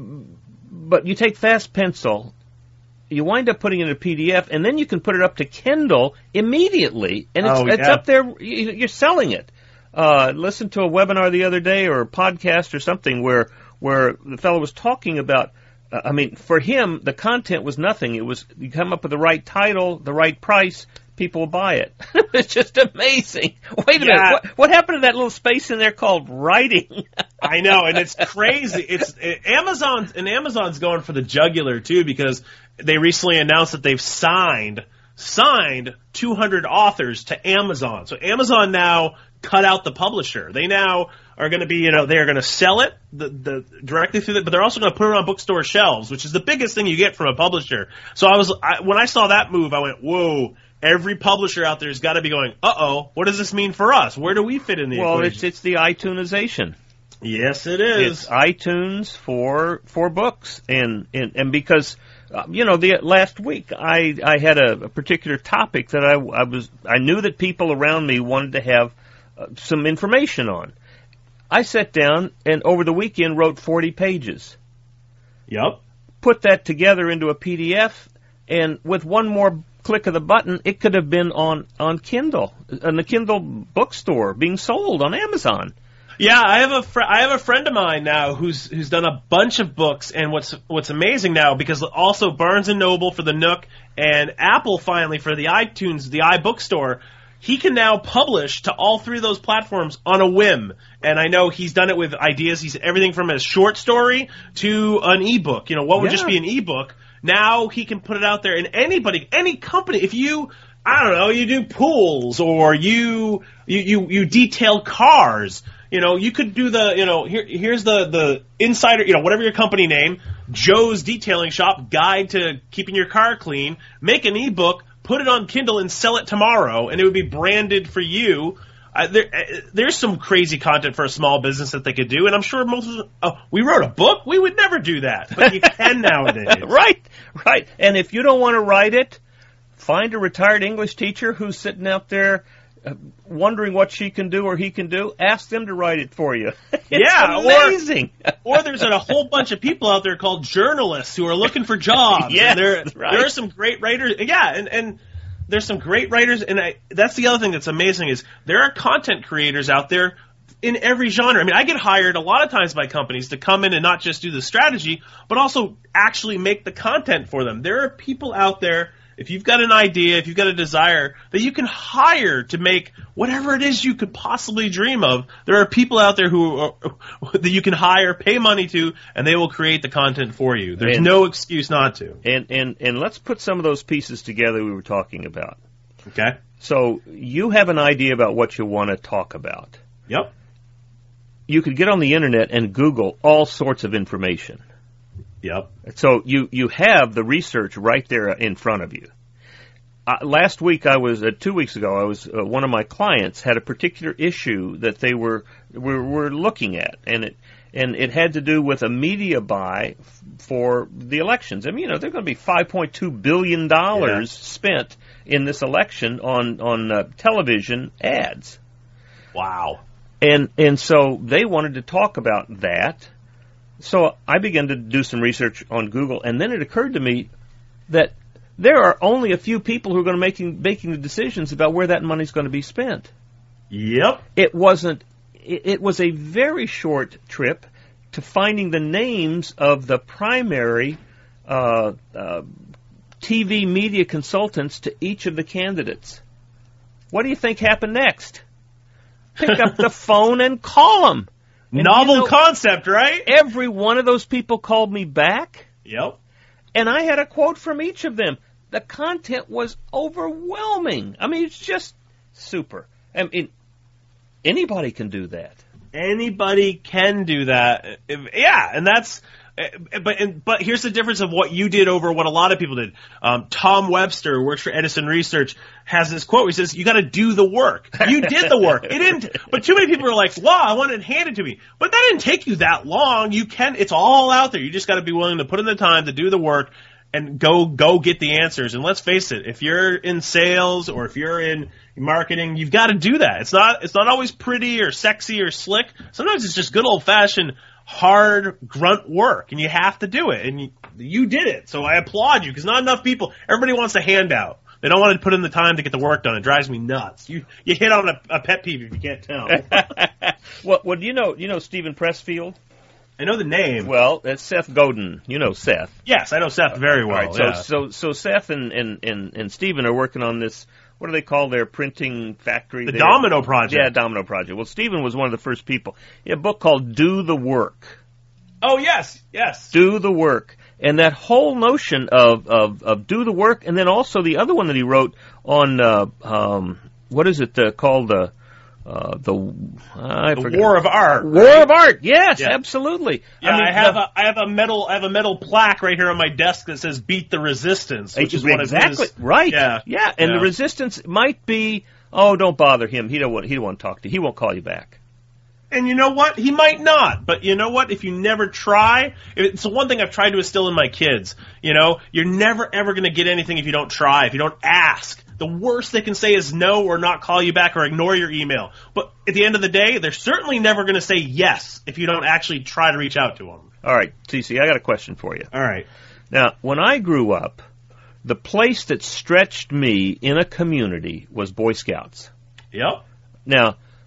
but you take Fast Pencil, you wind up putting it in a P D F, and then you can put it up to Kindle immediately, and it's Oh, it's yeah. up there. you- You're selling it. Uh, listen to a webinar the other day or a podcast or something where where the fellow was talking about. Uh, I mean, for him, the content was nothing. It was you come up with the right title, the right price, people will buy it. It's just amazing. Wait a Yeah. minute, what, what happened to that little space in there called writing? I know, and it's crazy. It's it, Amazon, and Amazon's going for the jugular too because they recently announced that they've signed signed two hundred authors to Amazon. So Amazon now cut out the publisher. They now are going to be, you know, they're going to sell it the, the directly through it, but they're also going to put it on bookstore shelves, which is the biggest thing you get from a publisher. So I was I, when I saw that move, I went, whoa. Every publisher out there has got to be going, uh-oh, what does this mean for us? Where do we fit in the Well, equation? it's it's the iTuneization. Yes, it is. It's iTunes for for books, and and, and because uh, you know the last week I I had a, a particular topic that I I was I knew that people around me wanted to have uh, some information on. I sat down and over the weekend wrote forty pages. Yep. Put that together into a P D F, and with one more click of the button, it could have been on on Kindle, in the Kindle bookstore, being sold on Amazon. Yeah, I have a fr- I have a friend of mine now who's who's done a bunch of books, and what's what's amazing now, because also Barnes and Noble for the Nook and Apple finally for the iTunes, the iBookstore, he can now publish to all three of those platforms on a whim. And I know he's done it with ideas. He's everything from a short story to an ebook. You know, what would Yeah. just be an ebook? Now he can put it out there, and anybody, any company, if you, I don't know, you do pools or you you you, you detail cars. You know, you could do the, you know, here here's the the insider, you know, whatever your company name, Joe's Detailing Shop Guide to Keeping Your Car Clean. Make an ebook, put it on Kindle, and sell it tomorrow, and it would be branded for you. Uh, there, uh, there's some crazy content for a small business that they could do, and I'm sure most of them, oh, we wrote a book? We would never do that, but you can nowadays. Right, right. And if you don't want to write it, find a retired English teacher who's sitting out there uh, wondering what she can do or he can do. Ask them to write it for you. It's Yeah, amazing. Or, or there's a whole bunch of people out there called journalists who are looking for jobs. Yes, and there, right. there are some great writers. Yeah, and, and there's some great writers, and I, that's the other thing that's amazing is there are content creators out there in every genre. I mean, I get hired a lot of times by companies to come in and not just do the strategy, but also actually make the content for them. There are people out there, if you've got an idea, if you've got a desire, that you can hire to make whatever it is you could possibly dream of. There are people out there who are, that you can hire, pay money to, and they will create the content for you. There's And- no excuse not to. And, and, and let's put some of those pieces together we were talking about. Okay? So you have an idea about what you want to talk about. Yep. You could get on the internet and Google all sorts of information. Yep. So you, you have the research right there in front of you. Uh, last week I was, uh, two weeks ago, I was, uh, one of my clients had a particular issue that they were, were, were looking at, and it, and it had to do with a media buy f- for the elections. I mean, you know, there's going to be five point two billion dollars Yeah. spent in this election on, on uh, television ads. Wow. And, and so they wanted to talk about that. So I began to do some research on Google, and then it occurred to me that there are only a few people who are going to making making the decisions about where that money is going to be spent. Yep. It wasn't. It, it was a very short trip to finding the names of the primary uh, uh, T V media consultants to each of the candidates. What do you think happened next? Pick up the phone and call them. And Novel you know, concept, right? every one of those people called me back, Yep. and I had a quote from each of them. The content was overwhelming. I mean, it's just super. I mean, anybody can do that. Anybody can do that. If- Yeah, and that's. But and, but here's the difference of what you did over what a lot of people did. Um, Tom Webster, who works for Edison Research, has this quote. He says, "You got to do the work. You did the work. It didn't." But too many people are like, "Wow, I want it handed to me." But that didn't take you that long. You can. It's all out there. You just got to be willing to put in the time to do the work and go go get the answers. And let's face it, if you're in sales or if you're in marketing, you've got to do that. It's not it's not always pretty or sexy or slick. Sometimes it's just good old fashioned hard grunt work, and you have to do it, and you, you did it. So I applaud you, because not enough people. Everybody wants a handout. They don't want to put in the time to get the work done. It drives me nuts. You you hit on a, a pet peeve if you can't tell. well, well, you know, you know Stephen Pressfield. I know the name. Well, that's Seth Godin. You know Seth. Yes, I know Seth very well. All right, so yeah. so so Seth and and and, and Stephen are working on this. What do they call their printing factory? The there? Domino Project. Yeah, Domino Project. Well, Stephen was one of the first people. He had a book called Do the Work. Oh, yes, yes. Do the Work. And that whole notion of, of, of do the work, and then also the other one that he wrote on, uh, um, what is it uh, called? Uh, uh, the I The forgot. War of Art. War right? of Art. Yes, Yeah. absolutely. Yeah, I, mean, I have the- a I have a metal I have a metal plaque right here on my desk that says "Beat the Resistance," which is one exactly of his. right. Yeah, yeah, and Yeah. the resistance might be, oh, don't bother him. He don't want. He don't want to talk to you. He won't call you back. And you know what? He might not. But you know what? If you never try, it's the one thing I've tried to instill in my kids. You know, you're never ever going to get anything if you don't try, if you don't ask. The worst they can say is no or not call you back or ignore your email. But at the end of the day, they're certainly never going to say yes if you don't actually try to reach out to them. All right, T C, I got a question for you. All right. Now, when I grew up, the place that stretched me in a community was Boy Scouts. Yep. Now,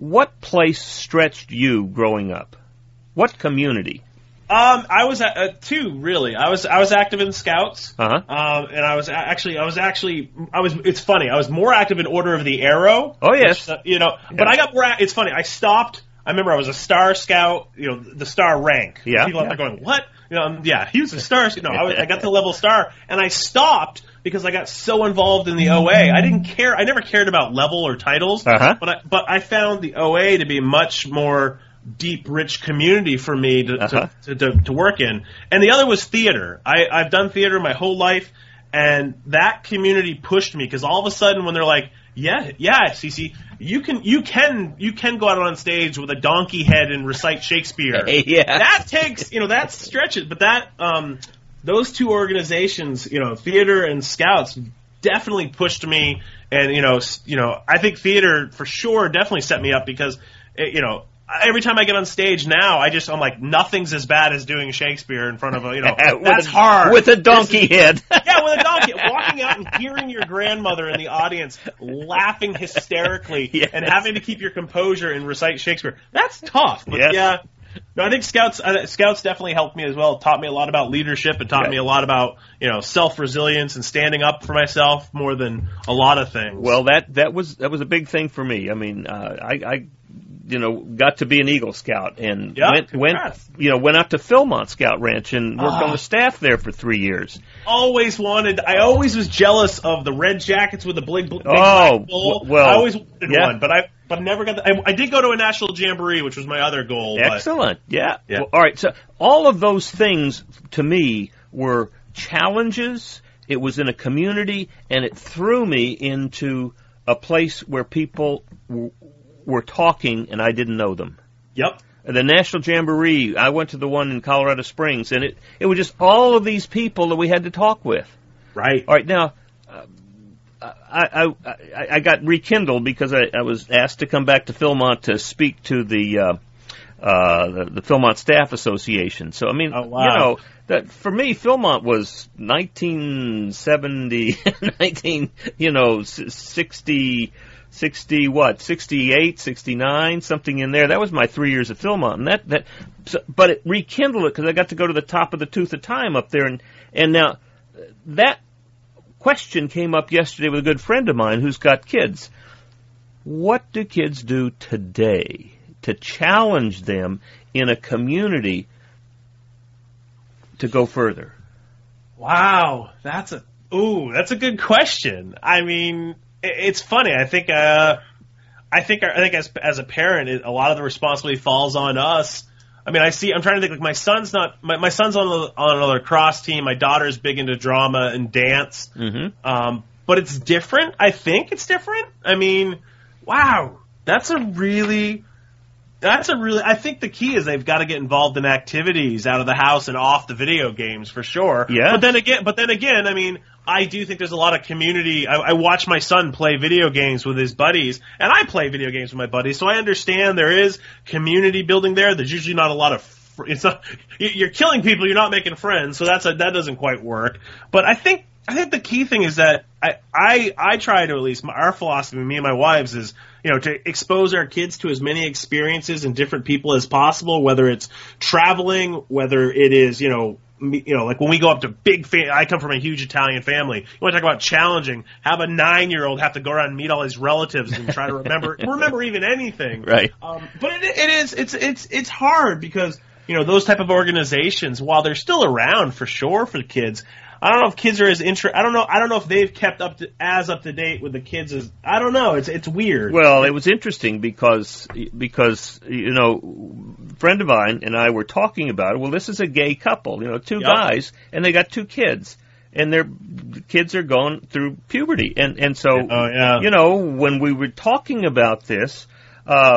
what place stretched you growing up? What community? Um, I was at uh, two really. I was I was active in Scouts. Uh-huh. Um, and I was a- actually I was actually I was. It's funny. I was more active in Order of the Arrow. Oh, yes. Which, uh, you know, but I got more. a- It's funny. I stopped. I remember I was a Star Scout. You know, the Star rank. Yeah, People out yeah. there going, what? You know, um, yeah, he was a Star. No, I, was, I got to level Star, and I stopped because I got so involved in the O A. I didn't care. I never cared about level or titles. Uh-huh. But I, but I found the O A to be much more deep, rich community for me to, Uh-huh. to, to, to work in. And the other was theater. I, I've done theater my whole life, and that community pushed me because all of a sudden when they're like, yeah, yeah, Cece, you can, you can, you can go out on stage with a donkey head and recite Shakespeare. Yeah. That takes, you know, that stretches, but that, um, those two organizations, you know, theater and Scouts, definitely pushed me, and you know, s- you know, I think theater for sure definitely set me up because, it, you know, every time I get on stage now, I just I'm like nothing's as bad as doing Shakespeare in front of a you know With that's a- hard with a donkey head. yeah, with a donkey, walking out and hearing your grandmother in the audience laughing hysterically Yes. and having to keep your composure and recite Shakespeare. That's tough. But Yes. yeah. No, I think Scouts uh, Scouts definitely helped me as well. It taught me a lot about leadership. It taught Right. me a lot about, you know, self-resilience and standing up for myself more than a lot of things. Well, that that was that was a big thing for me. I mean, uh, I, I, you know, got to be an Eagle Scout and Yeah, went went congrats. you know went out to Philmont Scout Ranch and worked Ah. on the staff there for three years. always wanted. I always was jealous of the red jackets with the big, big Oh, black bull. w- well, I always wanted yeah. one, but I but never got. The, I, I did go to a national jamboree, which was my other goal. But Excellent. Yeah. Yeah. Well, all right. So all of those things to me were challenges. It was in a community, and it threw me into a place where people w- were talking, and I didn't know them. Yep. The National Jamboree, I went to the one in Colorado Springs, and it, it was just all of these people that we had to talk with. Right. All right, now, uh, I, I, I, I got rekindled because I, I was asked to come back to Philmont to speak to the, uh, uh, the, the Philmont Staff Association. So, I mean, Oh, wow. you know, that for me, Philmont was nineteen seventy, nineteen, you know, s- sixty, sixty what, sixty-eight, sixty-nine, something in there. That was my three years at Philmont, and that that, so, but it rekindled it because I got to go to the top of the tooth of time up there, and and now that question came up yesterday with a good friend of mine who's got kids. What do kids do today to challenge them in a community to go further? Wow, that's a ooh, that's a good question. I mean, i- it's funny. I think, uh, I think, I think as as a parent, it, a lot of the responsibility falls on us. I mean, I see. I'm trying to think. Like my son's not. My, my son's on a, on another lacrosse team. My daughter's big into drama and dance. Mm-hmm. Um, but it's different. I think it's different. I mean, wow, that's a really. That's a really. I think the key is they've got to get involved in activities out of the house and off the video games for sure. Yeah. But then again, but then again, I mean, I do think there's a lot of community. I, I watch my son play video games with his buddies, and I play video games with my buddies, so I understand there is community building there. There's usually not a lot of. Fr- it's not. You're killing people. You're not making friends, so that's a, that doesn't quite work. But I think I think the key thing is that I I I try to at least my, our philosophy, me and my wives, is you know to expose our kids to as many experiences and different people as possible, whether it's traveling, whether it is you know. me- You know, like when we go up to big, fa- I come from a huge Italian family. You want to talk about challenging? Have a nine-year-old have to go around and meet all his relatives and try to remember remember even anything. Right. Um, but it, it is it's it's it's hard because you know those type of organizations, while they're still around for sure for the kids. I don't know if kids are as inter. I don't know. I don't know if they've kept up to, as up to date with the kids as. I don't know. It's it's weird. Well, it was interesting because because you know, a friend of mine and I were talking about it. Well, this is a gay couple, you know, two Yep. guys, and they got two kids, and their kids are going through puberty, and and so Oh, yeah. you know, when we were talking about this, uh,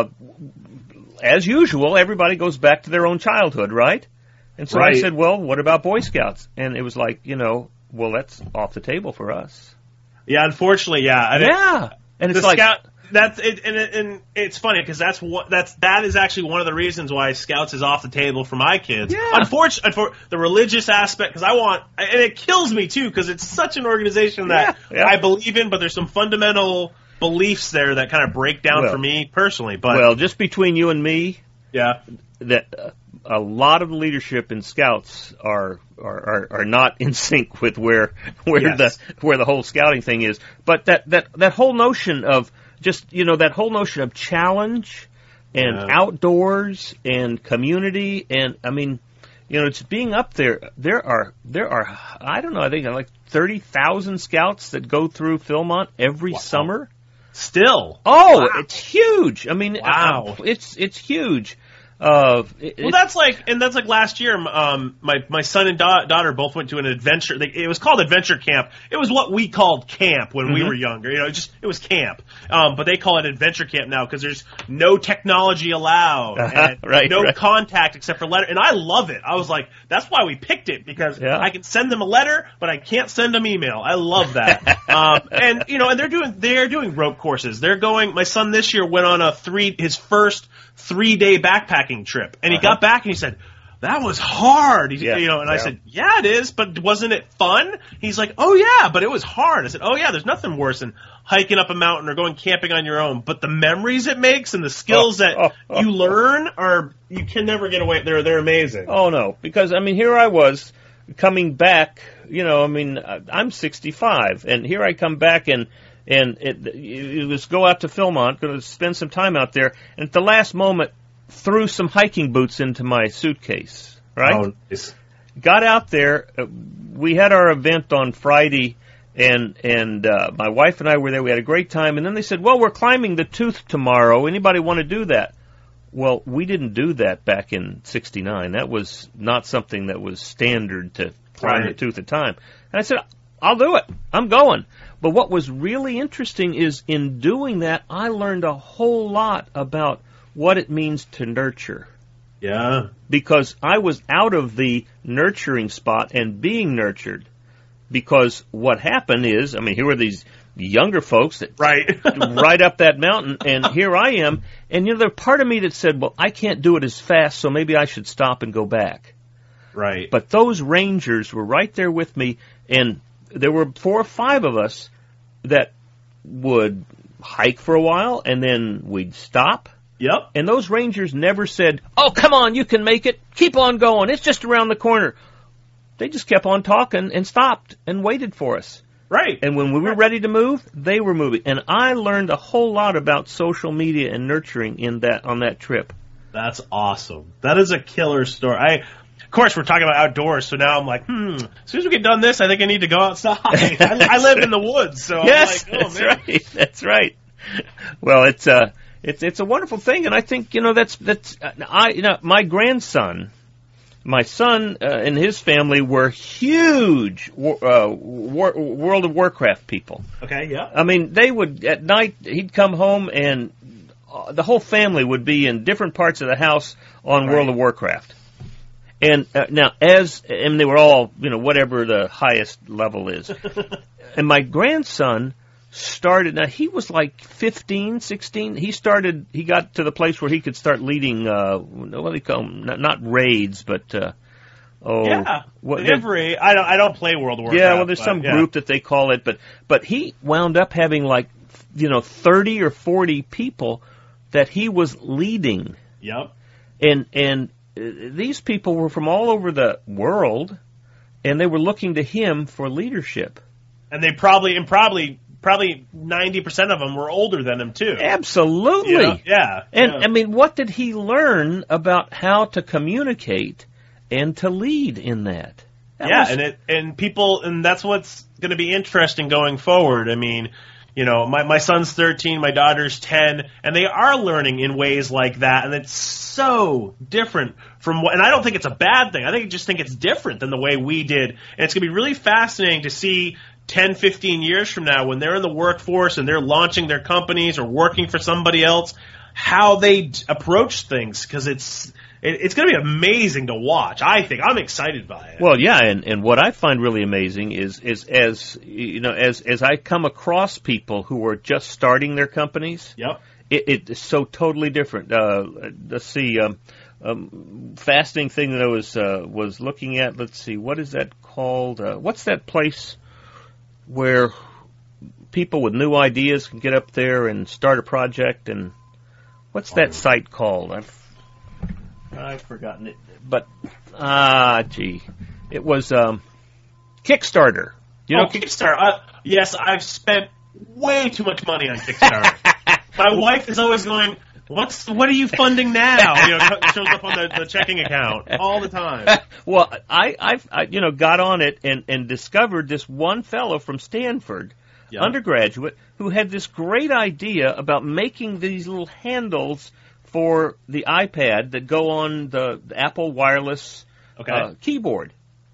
as usual, everybody goes back to their own childhood, right? And so I Right. said, well, what about Boy Scouts? And it was like, you know, well, that's off the table for us. yeah, unfortunately, yeah. I mean, Yeah, and the it's like. scout. That's it, and, it, and it's funny because that's what that's that is actually one of the reasons why Scouts is off the table for my kids. Yeah. Unfortunately, for the religious aspect, because I want, and it kills me too because it's such an organization that Yeah, yeah. I believe in, but there's some fundamental, beliefs there that kind of break down well, for me personally. But well, just between you and me, yeah, that uh, a lot of leadership in Scouts are are, are, are not in sync with where where Yes. the where the whole scouting thing is. But that, that, that whole notion of just you know that whole notion of challenge and Yeah. outdoors and community and I mean, you know, it's being up there. There are there are I don't know. I think like thirty thousand Scouts that go through Philmont every Wow. summer. still. Oh, Wow. it's huge. I mean, Wow. uh, it's it's huge. Uh, it, Well, that's like, and that's like last year. Um, my my son and da- daughter both went to an adventure. They, it was called adventure camp. It was what we called camp when we Mhm. were younger. You know, just it was camp. Um, but they call it adventure camp now because there's no technology allowed, and Right, no right. contact except for letter. And I love it. I was like, that's why we picked it because Yeah. I can send them a letter, but I can't send them email. I love that. um, and you know, and they're doing they're doing rope courses. They're going. My son this year went on a three his first three day backpacking trip, and he Uh-huh. got back and he said, "That was hard." He, Yeah, you know, and I yeah. said, "Yeah, it is, but wasn't it fun?" He's like, "Oh yeah, but it was hard." I said, "Oh yeah, there's nothing worse than hiking up a mountain or going camping on your own, but the memories it makes and the skills Oh, that oh, oh, you learn are you can never get away. They're they're amazing." Oh no, because I mean, here I was coming back. You know, I mean, I- I'm sixty-five, and here I come back, and and it, it was go out to Philmont, going to spend some time out there, and at the last moment, threw some hiking boots into my suitcase. Right, Oh, nice. got out there. Uh, we had our event on Friday, and and uh, my wife and I were there. We had a great time, and then they said, "Well, we're climbing the Tooth tomorrow. Anybody want to do that?" Well, we didn't do that back in sixty-nine. That was not something that was standard to climb Right. the Tooth of Time. And I said, I'll do it. I'm going. But what was really interesting is in doing that, I learned a whole lot about what it means to nurture. Yeah. Because I was out of the nurturing spot and being nurtured. Because what happened is, I mean, here were these younger folks that Right. right up that mountain, and here I am. And, you know, there's part of me that said, well, I can't do it as fast, so maybe I should stop and go back. Right. But those rangers were right there with me, and there were four or five of us that would hike for a while, and then we'd stop. Yep. And those rangers never said, oh, come on, you can make it. Keep on going. It's just around the corner. They just kept on talking and stopped and waited for us. Right. And when we were ready to move, they were moving. And I learned a whole lot about social media and nurturing in that on that trip. That's awesome. That is a killer story. I, of course, we're talking about outdoors, so now I'm like, hmm. As soon as we get done this, I think I need to go outside. I, I live in the woods, so Yes, I'm like, oh that's man. right. That's right. Well, it's uh, it's it's a wonderful thing, and I think you know that's that's uh, I you know my grandson, my son uh, and his family were huge war, uh, war, World of Warcraft people. Okay, yeah. I mean, they would at night he'd come home and uh, the whole family would be in different parts of the house on Right. World of Warcraft. And uh, now, as and they were all you know whatever the highest level is. And my grandson started, now he was like fifteen, sixteen. He started, he got to the place where he could start leading, uh, what do they call them? Not, not raids, but, uh, oh. Yeah. what- Every I don't I don't play World of Warcraft. yeah, well, there's but, some yeah. group that they call it, but, but he wound up having like, you know, thirty or forty people that he was leading. Yep. And, and uh, these people were from all over the world, and they were looking to him for leadership. And they probably and probably probably ninety percent of them were older than him too. Absolutely. You know? Yeah. And yeah. I mean, what did he learn about how to communicate and to lead in that? That yeah, was- and it and people and that's what's going to be interesting going forward. I mean, you know, my my son's thirteen, my daughter's ten, and they are learning in ways like that, and it's so different from what. And I don't think it's a bad thing. I think I just think it's different than the way we did, and it's going to be really fascinating to see ten, fifteen years from now when they're in the workforce and they're launching their companies or working for somebody else, how they d- approach things because it's. It, it's going to be amazing to watch. I think I'm excited by it. Well, yeah, and, and what I find really amazing is is as you know, as as I come across people who are just starting their companies, Yep. it, it's so totally different. Uh, let's see, um, um, fascinating thing that I was uh, was looking at. Let's see, what is that called? Uh, what's that place where people with new ideas can get up there and start a project. And what's that site called? I've I've forgotten it. But ah, gee, it was um, Kickstarter. You know, oh, Kickstarter. Uh, yes, I've spent way too much money on Kickstarter. My wife is always going, "What's what are you funding now?" You know, it shows up on the, the checking account all the time. Well, I, I've I, you know got on it and, and discovered this one fellow from Stanford, yeah. undergraduate, who had this great idea about making these little handles for the iPad that go on the, the Apple wireless okay. uh, keyboard.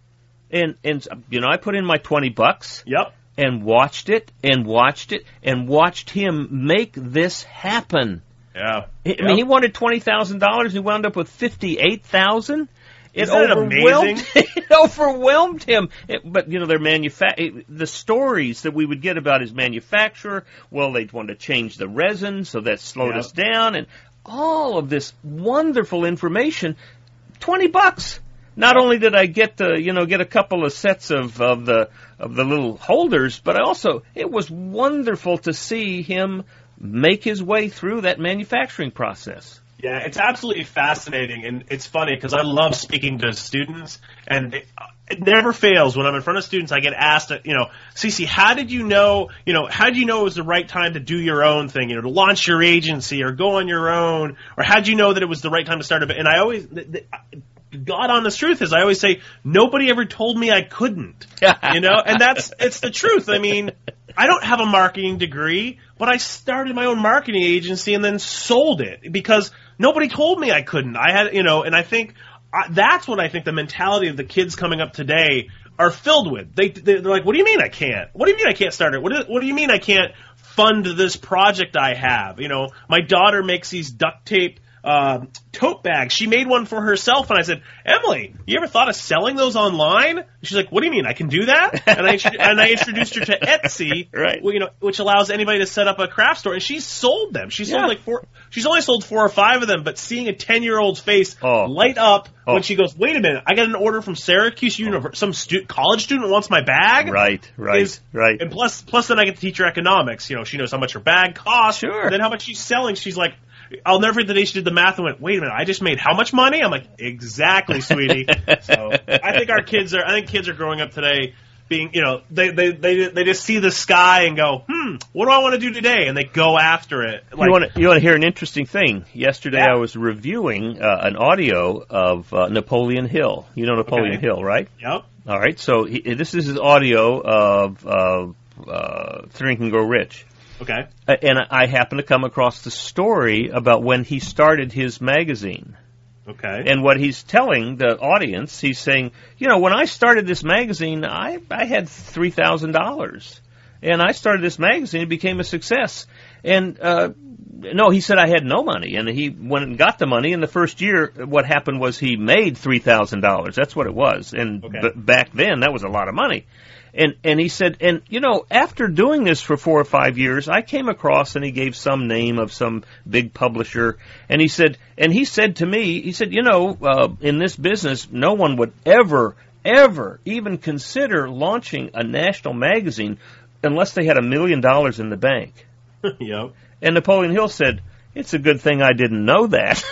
And and you know, I put in my twenty bucks. Yep. And watched it and watched it and watched him make this happen. Yeah. I yep. mean, he wanted twenty thousand dollars. He wound up with fifty-eight thousand. It Isn't that overwhelmed. amazing? It overwhelmed him. It, but you know, their manufa- the stories that we would get about his manufacturer. Well, they'd want to change the resin, so that slowed yep. us down, and all of this wonderful information. Twenty bucks. Not only did I get to, you know, get a couple of sets of, of the of the little holders, but I also it was wonderful to see him make his way through that manufacturing process. Yeah, it's absolutely fascinating, and it's funny because I love speaking to students, and it, it never fails when I'm in front of students. I get asked, you know, Cece, how did you know, you know, how did you know it was the right time to do your own thing, you know, to launch your agency or go on your own, or how did you know that it was the right time to start a? And I always. The, the, God honest truth is I always say nobody ever told me I couldn't, you know, and that's it's the truth. I mean, I don't have a marketing degree, but I started my own marketing agency and then sold it because nobody told me I couldn't. I had, you know, and I think I, that's what I think the mentality of the kids coming up today are filled with. They they're like, what do you mean I can't? What do you mean I can't start it? What do, what do you mean I can't fund this project I have? You know, my daughter makes these duct tape Uh, tote bags. She made one for herself, and I said, Emily, you ever thought of selling those online? She's like, what do you mean? I can do that? And I and I introduced her to Etsy, right? You know, which allows anybody to set up a craft store, and she's sold them. She sold yeah. like four. She's only sold four or five of them, but seeing a ten-year-old's face oh. light up oh. when she goes, wait a minute, I got an order from Syracuse University. Some stu- college student wants my bag. Right, right, is, right. And plus, plus, then I get to teach her economics. You know, she knows how much her bag costs. Sure. Then how much she's selling. She's like. I'll never forget the day she did the math and went, wait a minute, I just made how much money? I'm like, exactly, sweetie. So I think our kids are, I think kids are growing up today being, you know, they, they, they, they just see the sky and go, hmm, what do I want to do today? And they go after it. Like, you want to, you want to hear an interesting thing? Yesterday yeah. I was reviewing uh, an audio of uh, Napoleon Hill. You know Napoleon okay. Hill, right? Yep. All right, so he, this is his audio of uh, uh, Think and Grow Rich. Okay. And I happened to come across the story about when he started his magazine. Okay. And what he's telling the audience, he's saying, you know, when I started this magazine, I, I had three thousand dollars. And I started this magazine, it became a success. And, uh, no, he said I had no money. And he went and got the money. And the first year, what happened was he made three thousand dollars. That's what it was. And okay. b- back then, that was a lot of money. And and he said, and you know, after doing this for four or five years, I came across, and he gave some name of some big publisher, and he said, and he said to me, he said, you know, uh, in this business, no one would ever, ever even consider launching a national magazine unless they had a million dollars in the bank. Yep. And Napoleon Hill said, it's a good thing I didn't know that.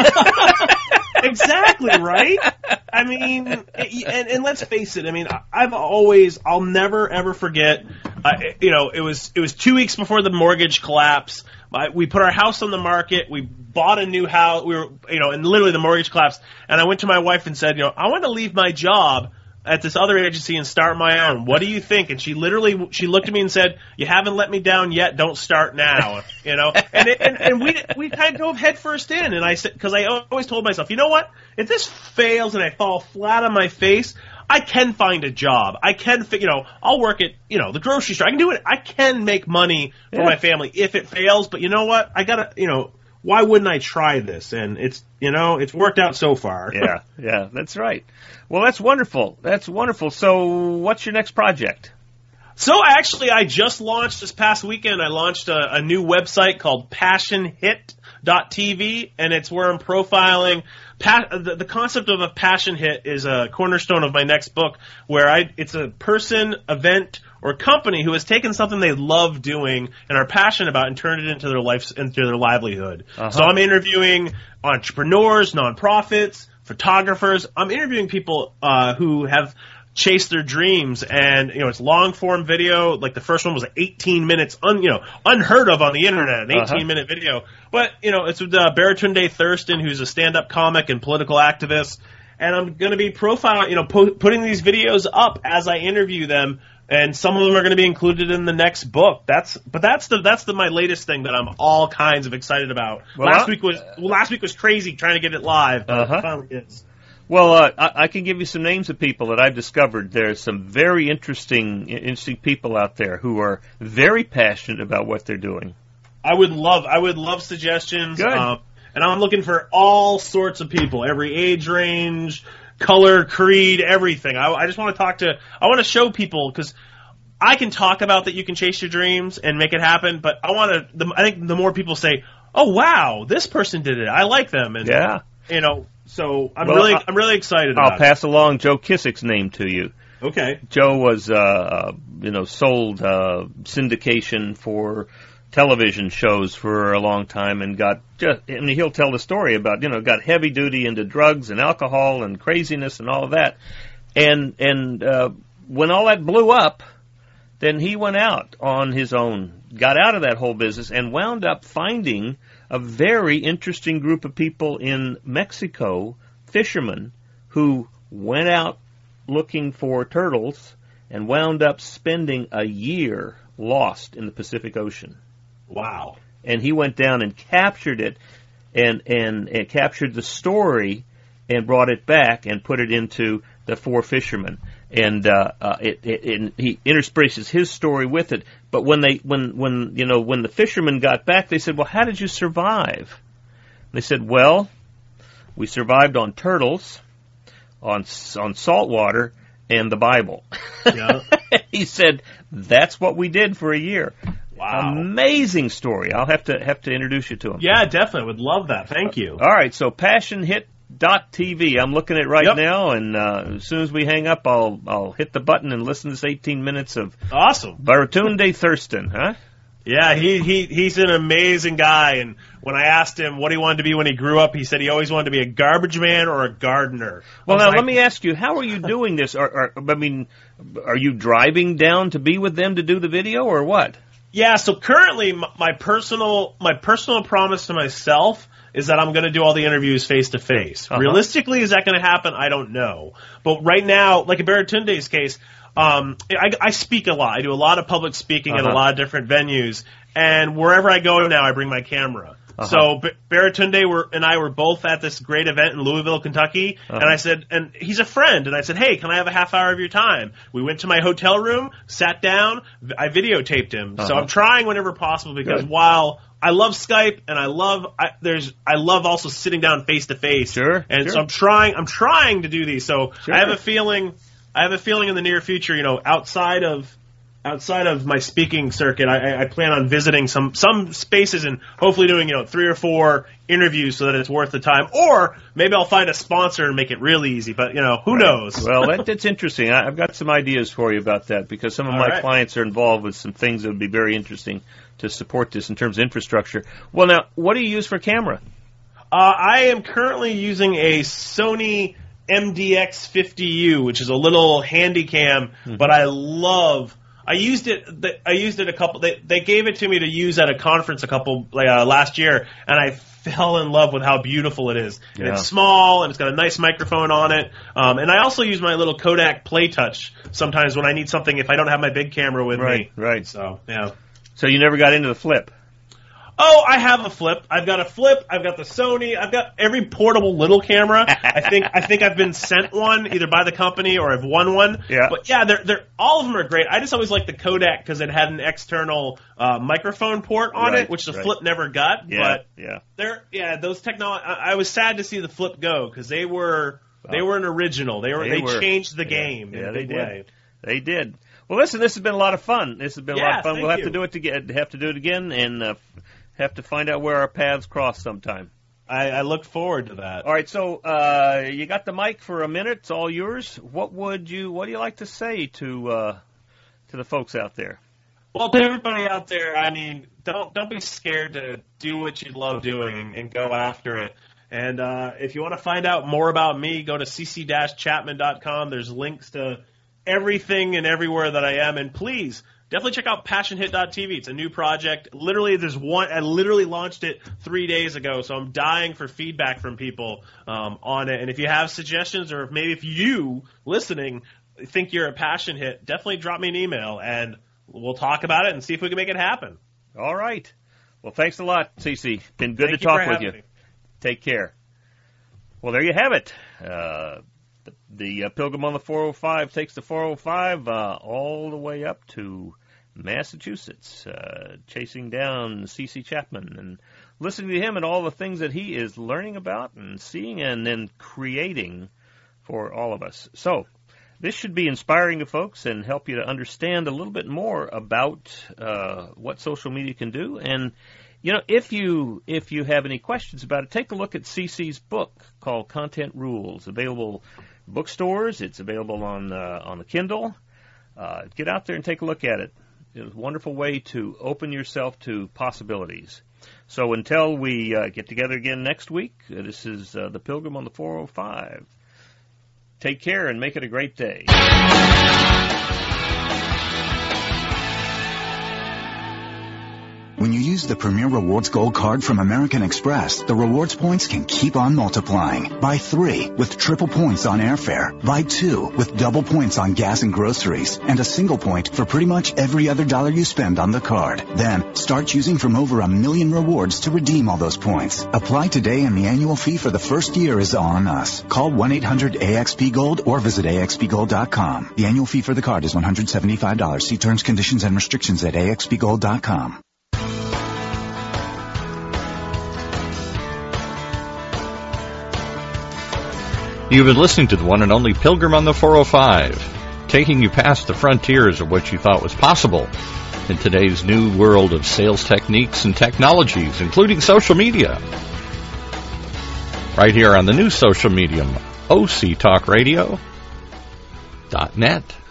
Exactly, right? I mean, and, and let's face it. I mean, I've always, I'll never ever forget. Uh, you know, it was it was two weeks before the mortgage collapse. I, we put our house on the market. We bought a new house. We were, you know, and literally the mortgage collapsed. And I went to my wife and said, you know, I want to leave my job at this other agency and start my own. What do you think? And she literally, she looked at me and said, you haven't let me down yet. Don't start now. You know, and it, and, and we we kind of dove headfirst in. And I said, because I always told myself, you know what? If this fails and I fall flat on my face, I can find a job. I can, you know, I'll work at, you know, the grocery store. I can do it. I can make money for yeah. my family if it fails. But you know what? I gotta, you know. Why wouldn't I try this? And it's, you know, it's worked out so far. Yeah, yeah, that's right. Well, that's wonderful. That's wonderful. So what's your next project? So actually, I just launched this past weekend. I launched a, a new website called passion hit dot t v, and it's where I'm profiling. Pa- the, the concept of a passion hit is a cornerstone of my next book, where I it's a person, event, or a company who has taken something they love doing and are passionate about and turned it into their life, into their livelihood. Uh-huh. So I'm interviewing entrepreneurs, nonprofits, photographers. I'm interviewing people uh, who have chased their dreams, and you know it's long form video. Like the first one was eighteen minutes, un, you know, unheard of on the internet, an eighteen uh-huh. minute video. But you know, it's with uh, Baratunde Thurston, who's a stand up comic and political activist. And I'm going to be profiling, you know, po- putting these videos up as I interview them, and some of them are going to be included in the next book. That's, but that's the that's the my latest thing that I'm all kinds of excited about. Well, last I- week was well, last week was crazy trying to get it live, but Uh-huh. it finally is. Well, uh, I, I can give you some names of people that I've discovered. There's some very interesting, interesting people out there who are very passionate about what they're doing. I would love I would love suggestions. Good. Um, and I'm looking for all sorts of people, every age range, color, creed, everything. I, I just want to talk to, I want to show people, because I can talk about that you can chase your dreams and make it happen, but I want to, I think the more people say, oh wow, this person did it, I like them. And, Yeah. you know, so I'm Well, really, I- I'm really excited I'll about pass along Joe Kissick's name to you. it. Okay. Joe was, uh, uh, you know, sold uh, syndication for television shows for a long time, and got just, I mean, he'll tell the story about, you know, got heavy duty into drugs and alcohol and craziness and all of that. And, and, uh, when all that blew up, then he went out on his own, got out of that whole business, and wound up finding a very interesting group of people in Mexico, fishermen, who went out looking for turtles and wound up spending a year lost in the Pacific Ocean. Wow. And he went down and captured it, and, and, and captured the story, and brought it back and put it into The Four Fishermen. And uh, uh, it, it, it, he intersperses his story with it. But when they, when, when you know, when the fishermen got back, they said, "Well, how did you survive?" They said, "Well, we survived on turtles, on on salt water, and the Bible." Yeah. He said, "That's what we did for a year." Wow. Amazing story. I'll have to have to introduce you to him. Yeah, definitely. Would love that. Thank you. All right, so passion hit dot t v. I'm looking at it right Yep. now, and uh, as soon as we hang up, I'll I'll hit the button and listen to this eighteen minutes of Awesome. Baratunde Thurston, huh? Yeah, he, he he's an amazing guy, and when I asked him what he wanted to be when he grew up, he said he always wanted to be a garbage man or a gardener. Well, I was now like, let me ask you, how are you doing this? Are, are, I mean, are you driving down to be with them to do the video, or what? Yeah, so currently my, my personal my personal promise to myself is that I'm going to do all the interviews face to face. Uh-huh. Realistically, is that going to happen? I don't know. But right now, like in Baratunde's case, um, I, I speak a lot. I do a lot of public speaking at Uh-huh. a lot of different venues, and wherever I go now, I bring my camera. Uh-huh. So B- Baratunde were, and I were both at this great event in Louisville, Kentucky, Uh-huh. and I said, and he's a friend, and I said, hey, can I have a half hour of your time? We went to my hotel room, sat down, v- I videotaped him. So Uh-huh. I'm trying whenever possible, because Good. while I love Skype and I love I, there's I love also sitting down face to face. Sure, And sure. so I'm trying I'm trying to do these. So Sure. I have a feeling I have a feeling in the near future, you know, outside of outside of my speaking circuit, I, I- I plan on visiting some some spaces and hopefully doing, you know, three or four interviews so that it's worth the time. Or maybe I'll find a sponsor and make it really easy. But you know, who knows? Well, that, that's interesting. I, I've got some ideas for you about that, because some of All my right. clients are involved with some things that would be very interesting to support this in terms of infrastructure. Well, now, what do you use for camera? Uh, I am currently using a Sony M D X fifty U, which is a little handy cam, Mm-hmm. but I love. I used it. th- I used it a couple. They they gave it to me to use at a conference a couple like, uh, last year, and I fell in love with how beautiful it is. And Yeah. it's small, and it's got a nice microphone on it. Um, and I also use my little Kodak PlayTouch sometimes when I need something if I don't have my big camera with Right, me. right. So yeah. So you never got into the flip? Oh, I have a flip. I've got a flip. I've got the Sony. I've got every portable little camera. I think I think I've been sent one either by the company or I've won one. Yeah. But yeah, they're they're all of them are great. I just always liked the Kodak because it had an external uh, microphone port on Right, it, which the right. flip never got. Yeah, But yeah. they're yeah those technology. I, I was sad to see the flip go because they were they were an original. They were They they, were. changed the Yeah. game in Yeah, a they big did. way. They did. Well, listen, this has been a lot of fun. This has been a lot Yeah, of fun. thank We'll have you. to do it again. Have to do it again, and uh, have to find out where our paths cross sometime. I, I look forward to that. All right, so uh, you got the mic for a minute. It's all yours. What would you? What do you like to say to uh, to the folks out there? Well, to everybody out there, I mean, don't don't be scared to do what you love doing and, and go after it. And uh, if you want to find out more about me, go to c c dash chapman dot com. There's links to everything and everywhere that I am. And please, definitely check out passion hit dot t v. It's a new project. Literally, there's one. I literally launched it three days ago, so I'm dying for feedback from people um, on it. And if you have suggestions, or if maybe if you listening think you're a Passion Hit, definitely drop me an email and we'll talk about it and see if we can make it happen. All right. Well, thanks a lot, Cece. Been good Thank to talk you with you. Me. Take care. Well, there you have it. Uh, the the uh, Pilgrim on the four oh five takes the four oh five uh, all the way up to Massachusetts, uh, chasing down C C Chapman and listening to him and all the things that he is learning about and seeing and then creating for all of us. So this should be inspiring to folks and help you to understand a little bit more about uh, what social media can do. And, you know, if you if you have any questions about it, take a look at Cece's book called Content Rules, available in bookstores. It's available on uh, on the Kindle. Uh, get out there and take a look at it. It's a wonderful way to open yourself to possibilities. So until we uh, get together again next week, uh, this is uh, the Pilgrim on the four oh five. Take care and make it a great day. When you use the Premier Rewards Gold Card from American Express, the rewards points can keep on multiplying. Buy three with triple points on airfare. Buy two with double points on gas and groceries. And a single point for pretty much every other dollar you spend on the card. Then, start choosing from over a million rewards to redeem all those points. Apply today and the annual fee for the first year is on us. Call one eight hundred A X P Gold or visit A X P gold dot com. The annual fee for the card is one hundred seventy-five dollars. See terms, conditions, and restrictions at A X P gold dot com. You've been listening to the one and only Pilgrim on the four oh five, taking you past the frontiers of what you thought was possible in today's new world of sales techniques and technologies, including social media. Right here on the new social medium, O C talk radio dot net.